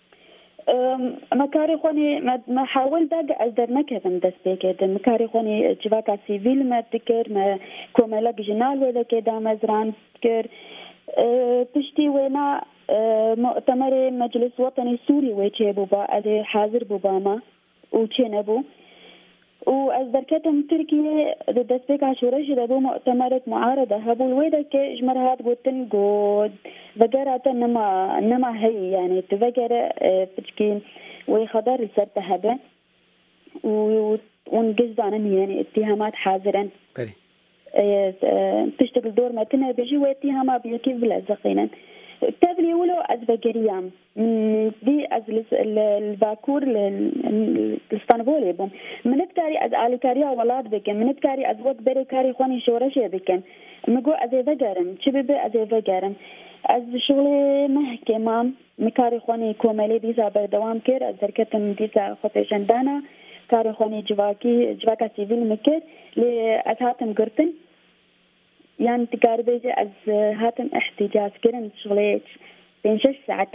مكاري خوني ما حاول داق أقدر نكذب دس بيكد مكاري خوني جواكا سيفيل ما تذكر ما كومالك جنال ولا كده مزران تذكر تشتي وينا مؤتمر مجلس وطني سوري ويتشي بوبا أذي حاضر بوباما وتشينبو وأذكرتهم تركيا دس بيك عشورش دبو مؤتمرات معارضة هبو الويدا كجمرهات قوتن قود فقرات نما هي يعني تفقر بتشكين ويخضر السرطة هبا ونقزدان يعني اتهامات حاضرا تشتغل دور ما كنا بيجي واتهامات بيكيف بالأزقينا تابلي ولو أزبقريام دي از الباكور الاسطنبولي بوم منتكاري از آليكاريا ولاد بكن منتكاري از وقت بري كاري خواني شورشي بكن مقو ازي فقرم شبيبي ازي فقرم از شغلي محكمة مكاري خواني كومالي ديزا بردوام كير از دركتم ديزا خطيشندانا كاري خواني جواكا سيفيل مكير لي از هاتم قرتن يعني تكاري بيجي از هاتم احتجاز كيرن شغلي بين 6 ساعات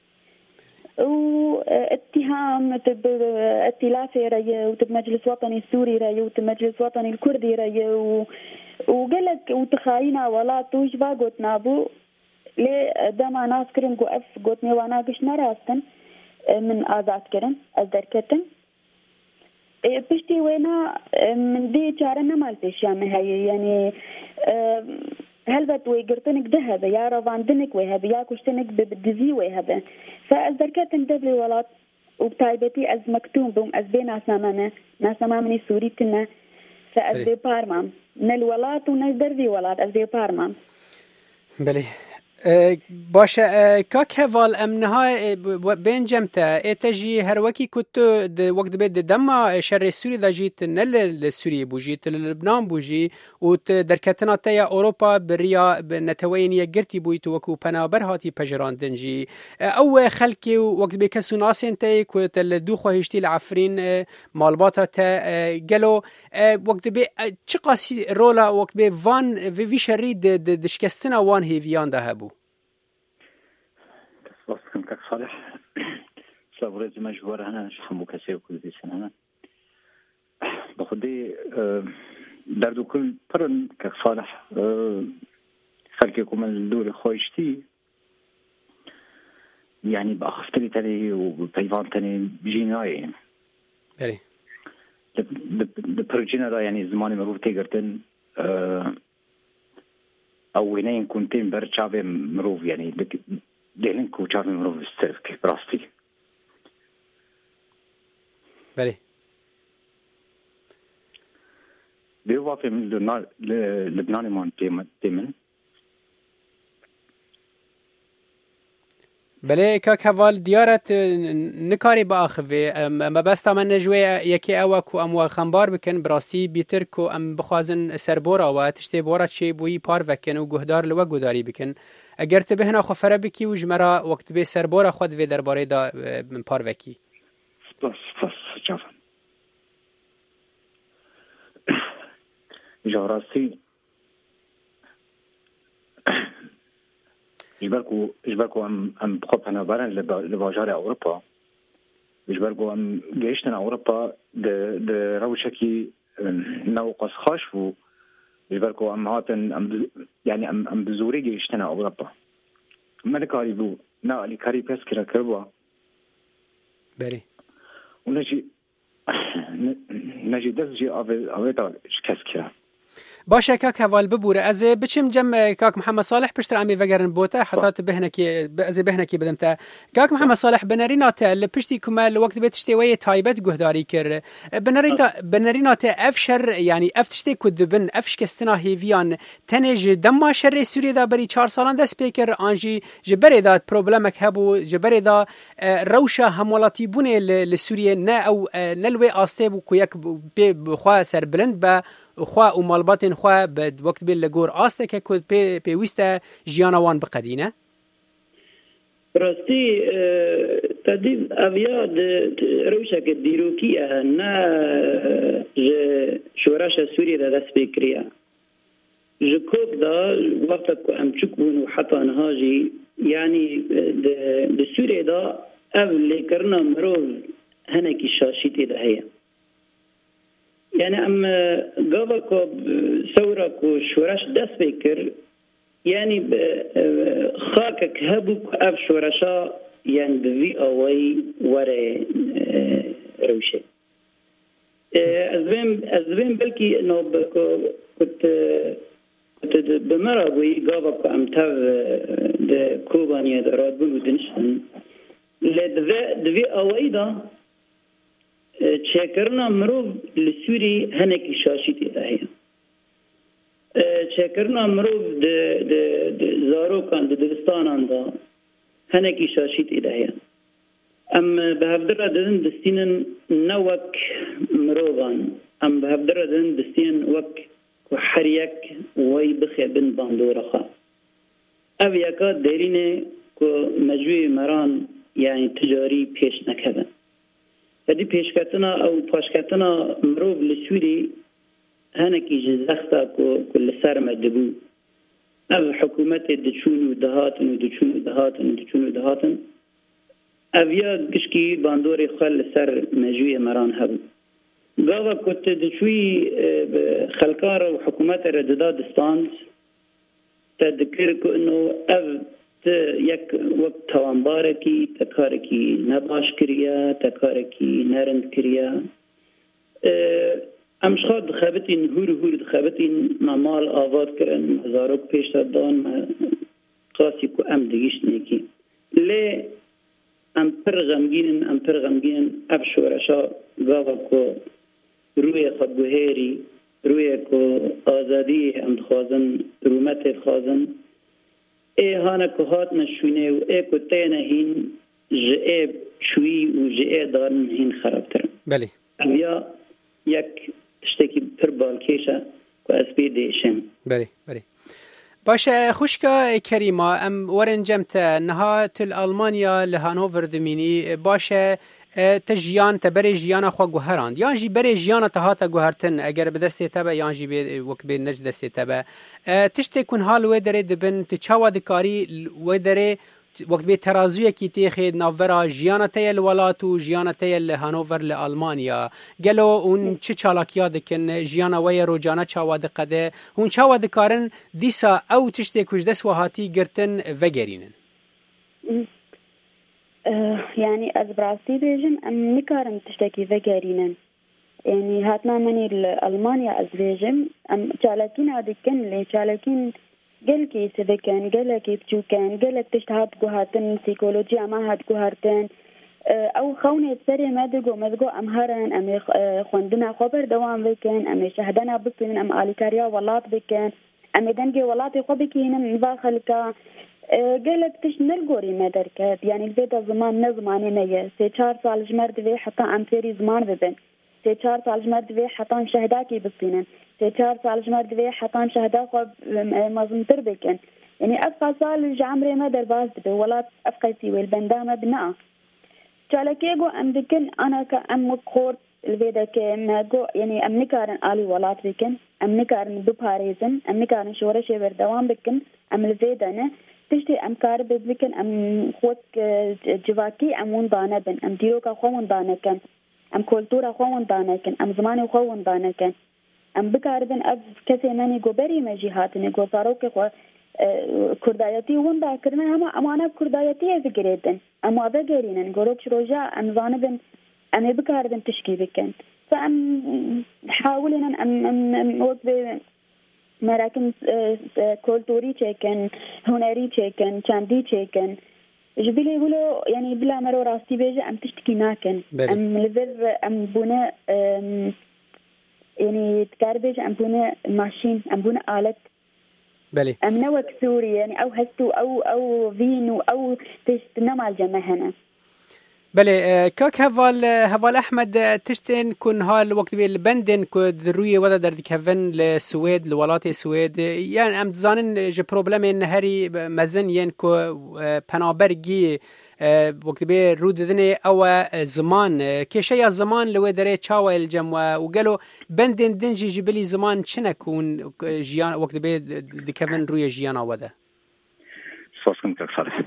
واتهام ائتلافي رأي ومجلس وطني السوري رأي ومجلس وطني الكردي رأي وقالك وتخاينا ولا توش باقوت نابو لي دما ناس كرن قف قوتني وانا قش نراستن من آزاد كرن أزدركتن بشتي وينا من دي چارنا مالتش يعني هلبت ويقرتنك ذهب يا رفاندنك ويهب يا كشتنك بدزي ويهب فأذكرتن دبلي ولات وبتايبتي از مكتوم بوم از بين ناس مامني سوريتنا فاز بي بارمام نل ونزدر ولات از بي بارمام بله باشه کاک هوال امنها بین جمتا اتجی هر وکی کتو وقت بید دما شر سوری دا جیت نل سوری بوجیت لبنان بوجی و درکتنا تیا اوروپا بریا نتوینی گرتی بویت وکو پنابر هاتی پجران دنجی او خلکی وقت بی کسو ناسین تی کت دو خواهشتی العفرین مالباتا تا گلو وقت بی چی قاسی رولا وقت بی وان وی شری دشکستنا وان هیویان ده هبو وصلكم كاك صالح صابريز مجبور هنا شحمو كسي وكل دي سنة هنا بخدي دردو كل برن كاك صالح خلقكم الدور خوشتي يعني بأخفتري تاني وبيفان تاني جيناي بله البروجينا دا يعني زماني مروف تيجرتن او هنا كنتين بر شافي مروف يعني دهلنكو شافي مروف السيرك براستي بله بيوافي من لبنان مان تيمن بله کاک هوال دیارت نکاری با آخوی ما بس تا من نجوی یکی اوا کو ام خمبار بکن براستی بیتر کو ام بخوازن سربورا و تشتی بورا چی بوی پار وکن و گهدار لو گوداری بکن اگر ته بهنا خو فره بکی و جمرا وقت به سربورا خود و درباره دا پار وکی بس شافن جغرافي إجباركو أم بخوب هنا بارن لباجار أوروبا إجباركو أم جيشتنا أوروبا ده روشكي نو قص خاش و إجباركو أم هاتن يعني أم بزوري جيشتنا أوروبا ملكاري بو نا اللي كاري بس كرا كربوا بري ونجي دزجي أويتا شكاس كرا باشه کاک هوال ببوره از بچم جم کاک محمد صالح پشتر امی وگرن بوته حتی بهنکی بدم تا کاک محمد صالح بنرینات لپشتی کمال وقت بتشتی وی تایبت گهداری کر بنرینات افشر یعنی افتشتی کدبن افش کستنا هیویان تنج دم شر سوریه دا بری 4 سالان دست پیکر آنجی جبری دا پروبلمک هبو جبری دا روشا همولاتی بونه لسوریه نه او نلوی آسته بو کو یک بخوا سر بلند با خوا و مالباتن خوا بد وقت بیل لگور آسته که کد پی ویسته جیانوان بقدینه؟ راستی تدید اویاد روشک دیروکیه نه شورش سوریه دا دست بکریه جکوک دا وقت که امچک بون و حتی انهاجی یعنی ده سوریه دا اولی کرنا مروز هنکی شاشیتی ده هیه يعني أم قابلكو ثوركو شورش دست بكر يعني خاكك هبوك أف شورشا يعني بفي أوي ورا روشة أزبين بلكي إنه كنت بمرابوي قابلكو أم تاف كوبانيا دراد بلو دنشن لدفي أوي دا چکرنا مروف لسوری هنکی شاشیتی دهیم چکرنا مروف زاروکان دبستانان دا هنکی شاشیتی دهیم ام بهفدر دادن دستینن نوک مروفان ام بهفدر دادن دستین وک و حریک وی بخی بن باندورخا او یکا دارینه که مجوی مران یعنی تجاری پیش نکدن هذه پیشکتنا او پاشکتنا مروف لسوری هنکی جزختا كل سر مدبو او حکومت دچونو دهاتن اویا گشکی باندور خل سر مجوی مران هبو گاوا کت دچوی خلکار و حکومت رددا دستاند تذکر که انه او یک وقت توانبارکی تکارکی نباش کریا تکارکی نرند کریا امشخاد دخابتین هور دخابتین نمال آواد کرن هزاروک پیش دادان قاسی کو ام دیگیش نیکی لی ام پر غمگینن اب شورشا گاوا کو روی خود گوهری روی کو آزادی ام دخوازن رومت دخوازن هانا كهات نشونه و كتينا هين جئب شوي و جئب دارن هين خرابتر بله اویا یک تشتكي پربال كيشا و اسبي ديشن بله باشه خوشکا کریما ام ورن جمت نهات الالمانيا لهانوفر دميني باشه تجیان تبری جیانا خو گوهراند یان جی بری جیانا تهاتا گوهرتن اگر به دسته تبع یان جی به وک به نج دسته تبع تشته کن حال و دره دبن تچاوا دکاری و دره وقت به ترازوی کی تیخید ناورا جیانا تیل ولاتو جیانا تیل هانوور لالمانیا گلو اون چه چالاکیا دکن جیانا وی روجانا چاوا دقده اون چاوا دکارن دیسا او تشته کج دس وهاتی گرتن وگرینن يعني از براستی بیجم ام نکارم تشتکی وگرینن يعني هاتنا مني ألمانيا از بیجم ام چالکین عادکن لی چالکین گل کی سبکن گل کی بچوکن گل تشتهات گوهاتن سیکولوژی ما هات گوهارتن او خونه سری مدگو امهرن ام خوندنا خبر دوام بکن ام شهدنا بکن ام آلیکاریا ولات بکن ام دنگی ولاتی خو بکینن نواخلکا قالت تش نلقوري ما دركات يعني البيت زمان نزماني نية سي 4 سال جمرد في حتى عم تيري زمان ببن سي 4 سال جمرد في حتى مشاهداكي بسينن سي 4 سال جمرد في حتى مشاهداك مظلم تربكن يعني أبقى سال جامري ما درباز به ولا أبقيتي والبندامة بناء شالكيجو أم دكن أنا كأم خور الفيدا كماجو يعني أم نكارن آلي ولات بكن أم نكارن بباريزن أم نكارن شورشة بردوام بكن أم الفيدا تشتي ام کار ببکن ام خود جواکی امون دانه بن ام دیروکا خوون دانه کن ام کلتورا خوون دانه کن ام زمانی خوون دانه کن ام بکار بن از کسی منی گو بری مجیهاتنی گو زاروک خو کردایتی وندا کرنا هما امانه کردایتی از گریدن اما بگرینن گروک روجا ام زانه بن ام بکار بن تشکی بکن فام حاولنا ام وقت مراكم كولتوري تشيكن هنري تشيكن شاندي تشيكن جبلي يقولوا يعني بلا مرو راستي بيجي ام تشتكي ناكن ام لفر ام بونا يعني تكاربيج ام بونا ماشين ام بونا آلت بلي ام نوك سوري يعني او هستو او فينو او تشتنا الجمع هنا بله كاك هوال احمد تشتين كون هال وقت بالبندن كود روي ودا دردك هفن لسويد لولات السويد يعني ام زانن ج بروبلم نهري مزن ين كو پنابرگي وقت بي روددني او زمان كشيا زمان لو دري تشاو الجم وقالوا بندن دنجي جبلي زمان شنكون جيان وقت بي دكفن روي جيانا ودا صاسكم كاك صالح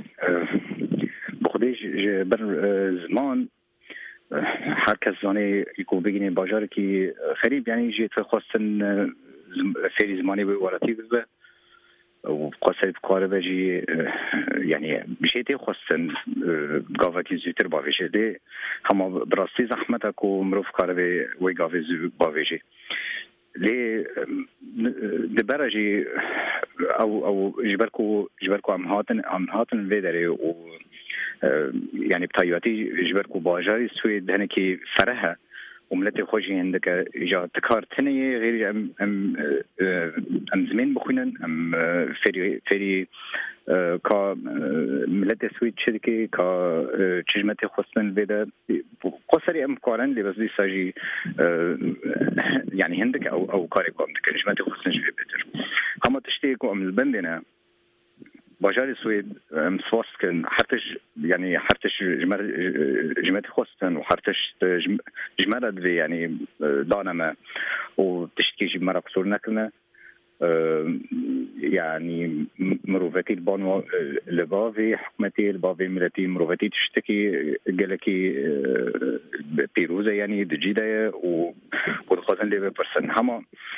بر زمان هر کس زانه یکو بگینه باجار که خریب یعنی جیت خواستن فری زمانی به ولاتی بده و قصد کار بجی یعنی بشیت خواستن گاوتی زیتر باویشه ده اما براستی زحمت کو مروف کار به وی گاوی زو باویشه لی دبرجی او جبرکو ام هاتن ویدره و يعني بتايواتي جبركو باجاري سويد هنكي فرها وملتي خوجي عندك جا تكار تنية غير ام زمين بخونن ام فيري كا ملتي سويد شركة كا تجمتي خصن بيدا قصري ام كارن اللي بس دي ساجي يعني عندك او كاريكو عندك تجمتي خصن جوي بيتر هما تشتيكو ام البندنا باجار السويد مصوص كان حرتش يعني حرتش جمات خوستن وحرتش جمالة يعني دانما وتشتكي جمارة كسور نكلنا يعني مروفتي البانو لبافي حكمتي البافي ملتي مروفتي تشتكي قالكي بيروزة يعني دجيدة ودخلتن لي برسن هما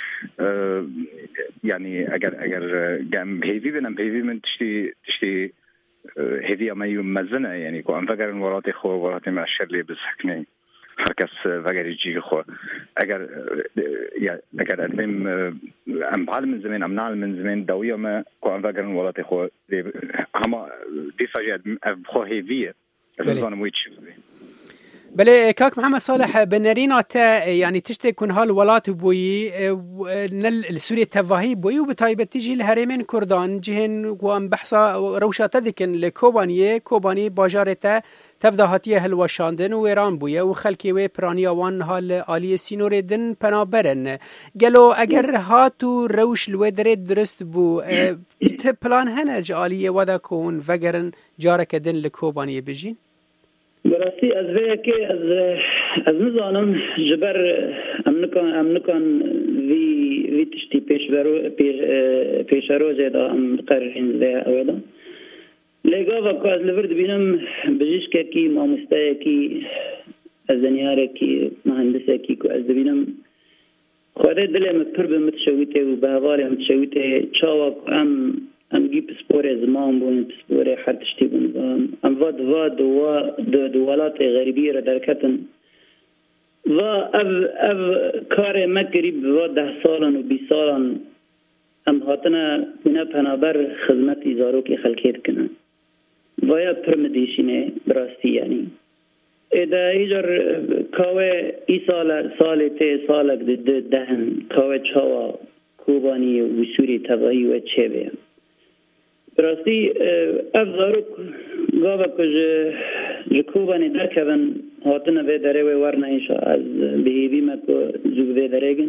يعني اگر جام هيفي بنم هيفي من تشتي هيفي اما يمزنه يعني كو ام فكر وراتي خو وراتي معشر لي بسكني هركس فكر يجي خو اگر ام حال من زمان ام نال من زمان دويه ما كو ام فكر وراتي خو هما دي ساجات خو هيفي الزون ويتش بله كاك محمد صالح بنرينا تا يعني تشتكون هالولات بوي نل سوريا تفاهي بوي وبتايبه تيجي الهرمين كردان جهن وام بحثا روشا تذكن لكوباني باجارته تفداهاتيه هلوشاندن ويران بويه وخلكي وي برانيا وان هال آلي سينوري دن پنابرن قالو اگر هاتو روش الودري درست بو بلان هنج آليه ودا كون فقرن جارك دن لكوباني بجين براسي از ويك از نظام جبر امنكان في تشتي بيشارو زيدا ام قررين زي اويدا لقاوا كاز لفرد بينم بجيشكا كي مامستايا كي الزنيارة كي مهندسة كي كو از بينم خواده دلي مكتر بمتشويته وبهواري متشويته چاوك ام امگی پسپور زمان بون پسپور هر تشتی بون ام واد دوالات غریبی را درکتن و او کار مگریب و 10 سالن و 20 سالن ام هاتنا من پنابر خدمت زاروکی خلکیت کنن و یا پرمدیشینه براستی یعنی اذا ایجار کاوه ای سال ته سالک دهن کاوه چاوا کوبانی و سوری تبایی و چه بیم براستی افزاروک گاوه که کوبانی درکبن هاتنا به دره و ورنه ایشا از بهیوی مکو زوگ به درگن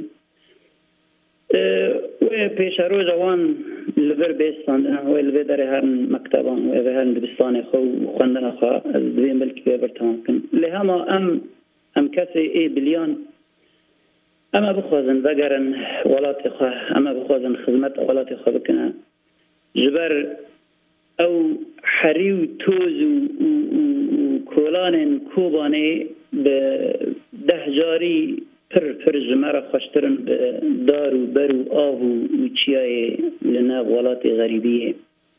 و پیش رو جوان لبر بیستاندن و لبر داره هر مکتبان و هر دبستان خو خوندن خو از دویم بلکی برتان کن لهما ام کسی ای بلیان اما بخوازن بگرن ولات خو اما بخوازن خدمت ولات خو بکنن جبر او حری و توز و کولان کوبانه به 10 جاری پر جمعه خوشترن به دار و بر و آب و چیای لناب ولات غریبیه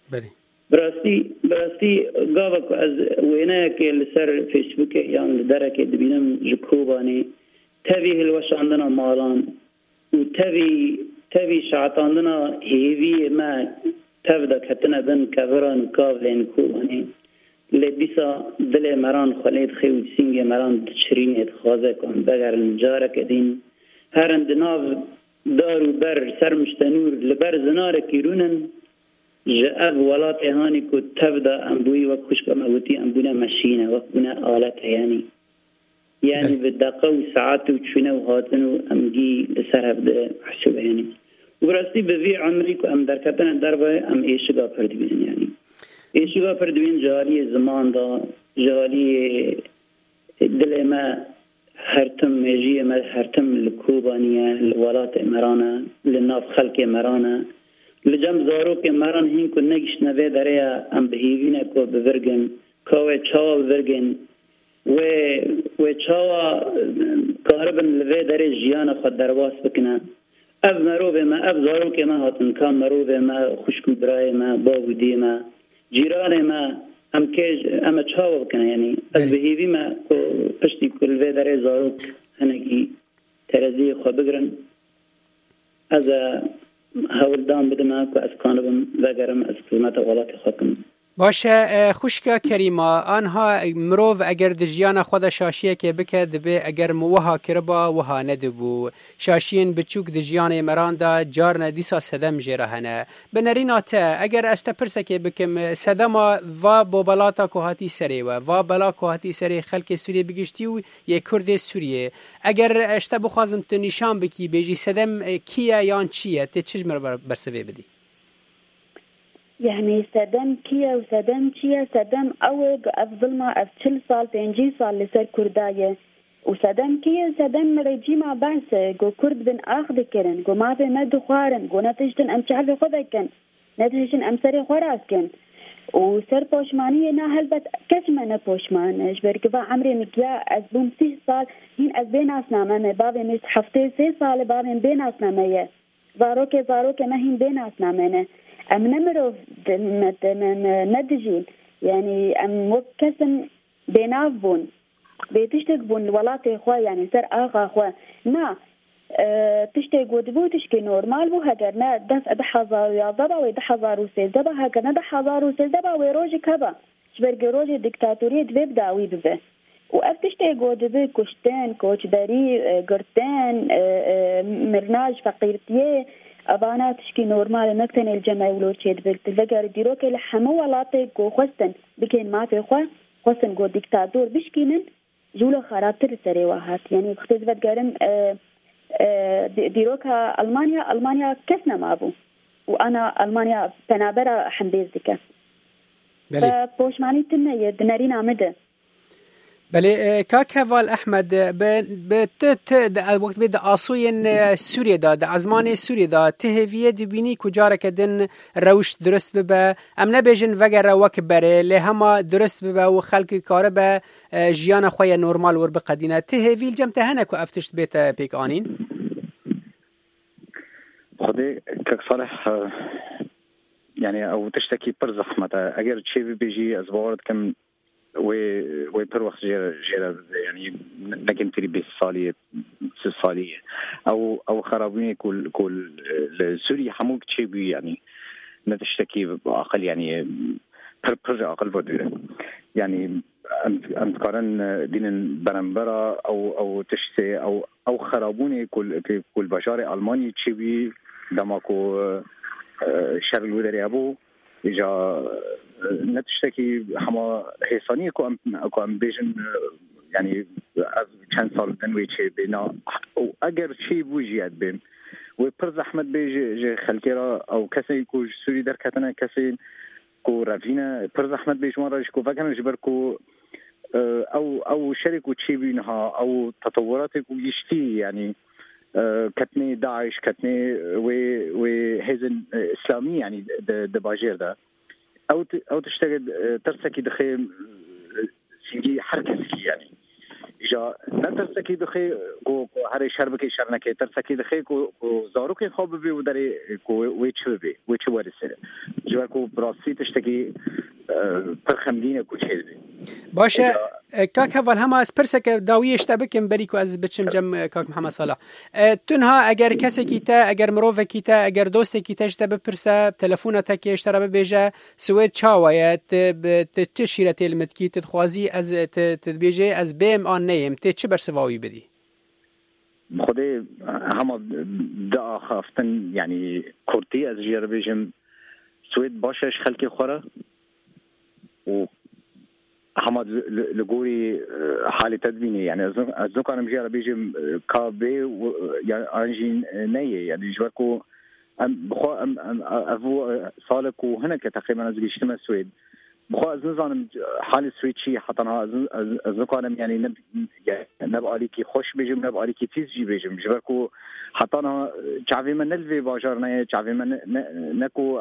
براستی گاوک از وینه که لسر فیسبوک یا لدره که دبینم جکوبانه تاوی هلوشاندنا مالان و تاوی شعطاندنا هیوی ما تفدا کتنا بن کوران و کاولین کوبانه لبیسا دل مران خلید خیو سینگ مران چرینید خوازه کن بگرن جارک دین هرند ناو دارو بر سرمشتنور لبر زنار کیرونن جعب ولات هانی کو تفدا انبوی و کشک موتی انبونا مشینه و کنا آلت یعنی به دقیقه و ساعت و چونه و هاتن و امگی لسر هفته حسوبه یعنی و براستی به وی عمری که ام درکتن در باید ام ایشگاه پردبین یعنی ایشگاه پردبین جالی زمان دا جالی دل ما هرتم میجی ما هرتم لکوبانیه لولات مرانه لناف خلق مرانه لجم زارو که مران هین که نگیش نوه داره ام بهیوینه که بورگن که چاوا بورگن و چاوا کاربن لوه داره جیان خود درواس بکنه اب مروه ما اب زارو که ما هاتن کام مروه ما خوشکو برای ما باودی ما جیران ما ام چاوا بکنه یعنی از بهیوی ما پشتی کلوه داره زارو هنگی ترزی خود بگرن از هولدان بده ما که از کانبم وگرم از خدمت ولات خودم باشه خوشکا کریما آنها مروف اگر دجیان خود شاشیه که بکد به اگر موها کربا وها ندبو شاشین بچوک دجیان مران دا جار ندیسا سدم جرهنه بنرینات اگر اشتا پرسه که بکم سدم و بوبلاتا کوهاتی سری و بلا کوهاتی سری خلق سوریه بگشتی و یک کرد سوریه اگر اشتا بخوازم تو نشان بکی بیجی سدم کیه یان چیه تی چجمر برسوه بدی يعني سدم كيا وسدم كيا سدم أوج أفضلما أفشل صال 50 صال لسر كرداية وسدم كيا سدم مريجي مع بعث جو كرد بن آخذ كرن جو ما في مد خوارن جو نتيجة أم شعر خذكن نتيجة أم سري خراسكن وسر بوشمانية نا هلبت كشمنا بوشمان جبر كبا عمري مكيا أزبوم 6 صال هين أزبين أسنامة بابي مش حفتي 6 صال بابي بين أسنامة زاروك ما هين بين أسنامة ام نمرو ندجين يعني ام وكسن بيناف بون بيتشتك بون ولاتي اخوة يعني سر اخا اخوة نا تشتك ودبو تشكي نورمال بو هكرنا دفع 10,000 يا ضبا ويدحظار وسيزبا هكرنا 10,000 وسيزبا ويروجي كبا شبرقي روجي ديكتاتورية دبيب داوي ببه وأفتشتك ودبو كشتين كوش بري قرتين مرناج فقيرتيه أبانا تشكي نورمال نكتن الجمع ولو تشيد بلت لقار ديروك لحمو ولاتي قو خستن بكين ما في خستن قو ديكتاتور بشكينن جولو خرابتر سريواهات يعني اختز بدقارم ديروكا ألمانيا كسنا مابو وأنا ألمانيا بنابرا حنبيزك فبوشماني تنية دنارين عمده بله کاکوال احمد به وقت بید آسوین سوریه دا ازمان سوریه دا تهویه دبینی کجاره کدن روش درست ببه ام نبیجن وگر وک بره لی هما درست ببه و خلق کاره به جیان خوی نورمال ور بقدینه تهویل جمته هنه که افتشت بیت پیک آنین خودی که صالح يعني او تشتكي پر زحمته اگر چه بيجي از باورد كم و پر وقت جيرا يعني لكن تري بالصاليه صاليه او خرابين كل سوري حموك چه بي يعني نتشتكي باقل يعني پر اقل ودره يعني انت قارن دين برنبرا او تشتي او خرابوني كل بشار الماني چه بي دماكو شر الودري ابو اجا نتشتكي حما حسانيه كو ام بيجن يعني چند سال تنوي چه بنا او اگر شي بوجيات بين و پر زحمت بيجي خلكرا او كسي كو سوري دركتنا كسي كو رافينا پر زحمت بيجي مره كو فكان جبركو او شركو تشي بينها او تطورات كو يشتي يعني كتني داعش كتني و حزن اسلامي يعني د باجير ده او تشتغل ترسكي دخي سيدي حركتي يعني اجا نترسكي دخي كو هر شربكي شرنكي ترسكي دخي كو زاروكي خوب بي ودري كو ويچبي ورسه جوكو براسي تشتكي پرخمدینه کوچه باشه کاک هول هم از پرسه که داویش تبکم بری کو از بچم جم کاک محمد صلاح تنها اگر کسی کیتا اگر مروه کیتا اگر دوست کیتا شته بپرسه تلفون تک اشترا ببیجه سوید چاوایت تشیرت المتکی تخوازی از تبیجه از بیم آن نیم تی چه برسواوی بدی خودی هم دا خافتن يعني کورتی از جربیجم سوید باشش خلکی خوره و حمد لقوري حالة تدبيني يعني أزوك أنا مجرب بيجي كابي يعني أنجين نية يعني جواركو بخو أفو صالك وهنا كتقريبا أزوك اجتماع السويد بخو أزنزان حالة السويد شي حتى أنا أزوك أنا يعني نبقى ليكي خوش بيجم نبقى ليكي تيزجي بيجم جواركو حتى أنا شعبي من نلفي باجرنا شعبي من نكو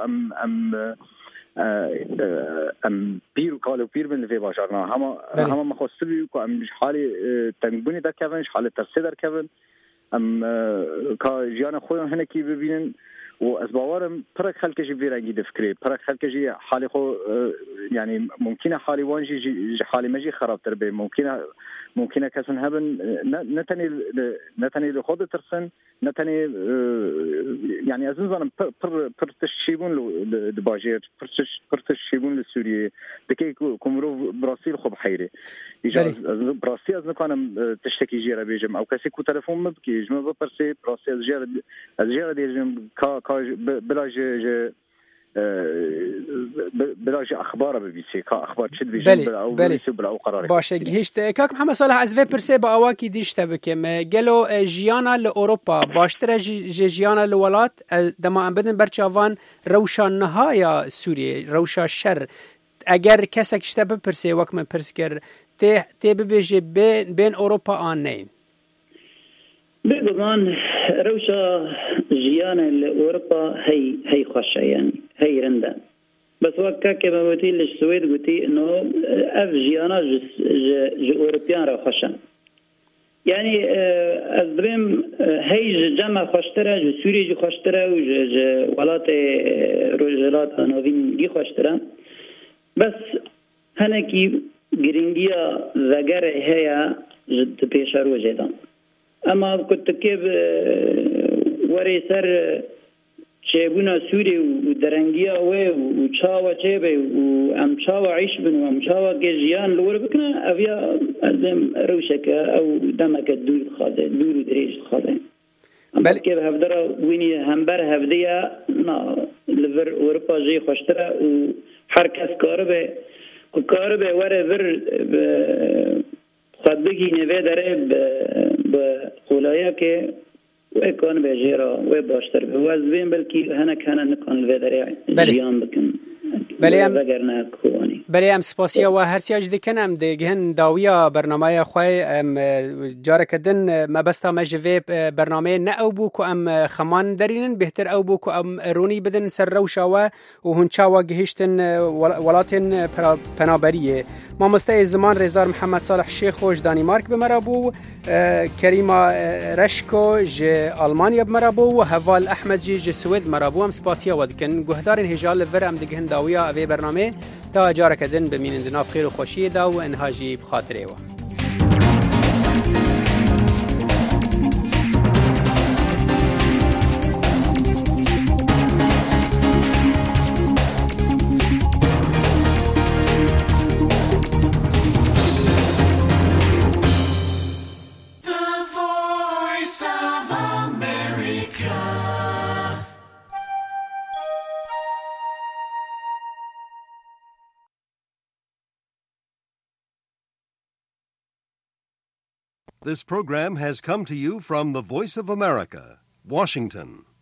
ام بيرو قالوا بير من في باشرنا هما مخصبي كو ام حالي تنبوني در كفن حالة ترسي در كفن ام كا جيانا خويا هنا كي ببينن و از باورم پرک خلک جی ویرانگی دفکری پرک خلک جی حالی خو يعني ممکنه حالی وانجی حالی مجی خرابتر به ممکنه کسان هبن نتنی لخود ترسن نتنی يعني از نظرم پر تشيبون لباجير پر تشيبون لسوريا دكي كمرو براسيل خو بحيره اجازه براسي از نكانم تشتكي جيره بيجم او كسي كو تليفون مبكي جم ببرسي براسي از جيره ديجم بلاش اخبار ببیسی که اخبار چه بیشتر بلا او قراره باشه گهشت کاک محمد صلاح از و پرسه با اواکی دیشته بکم گلو جیانا لاوروپا باشتر جیانا لولات دما ام بدن برچاوان روشان نهایا سوریه روشا شر اگر کسک شته بپرسه وکم پرسکر تی ببیجه بین اوروپا آن نین بگمان روشا جيانا لأوروبا هي خشة يعني هي رندا بس وقتا كما قلتي للسويد قلتي إنه أف جيانا ج أوروبيان را خشة يعني أذبهم هي جمع خشترة ج سوريا ج خشترة وج ولات رجالات نوين جي خشترة بس هناكي جرينجيا ذكر هي جد بيشارو جدا اما كنت كيف وري سر شيبونا سوري ودرنگيا وچاوا چيبه وام چاوا عيش بن وام چاوا جيان لور بكنا ابيا ازم روشك او دمك دور خاده دور دريج خاده بل كيف هفدرا ويني همبر هفديا نا لفر اوروبا جي خوشترا وحركس كاربه ورا فر خود بگی نوی داره بخولایا که و کان بجیرا و باشتر به و از بین بلکی هنک هنه نکان نوی داره جیان بکن بله وگر نه کوانی بله ام سپاسیا و هر سیاج دکن ام دگهن داویا برنامه خواه ام جارکدن مبستا مجوه برنامه نه او بو که ام خمان درینن بهتر او بو که ام رونی بدن سر روشاوه و هنچاوه گهشتن ولاتن پنابریه ما مسته زمان رزار محمد صالح شیخ وش دانمارک بمرابو کریما رشکو ج آلمانیا بمرابو و هوال احمد ج سوید مرابو ام سپاسیا و دکن گهدارن هجال ور ام دگهن داویا اوی برنامه تا جارکدن بمینن ناف خیر و خوشی دا و انهاجی بخاطره و This program has come to you from the Voice of America, Washington.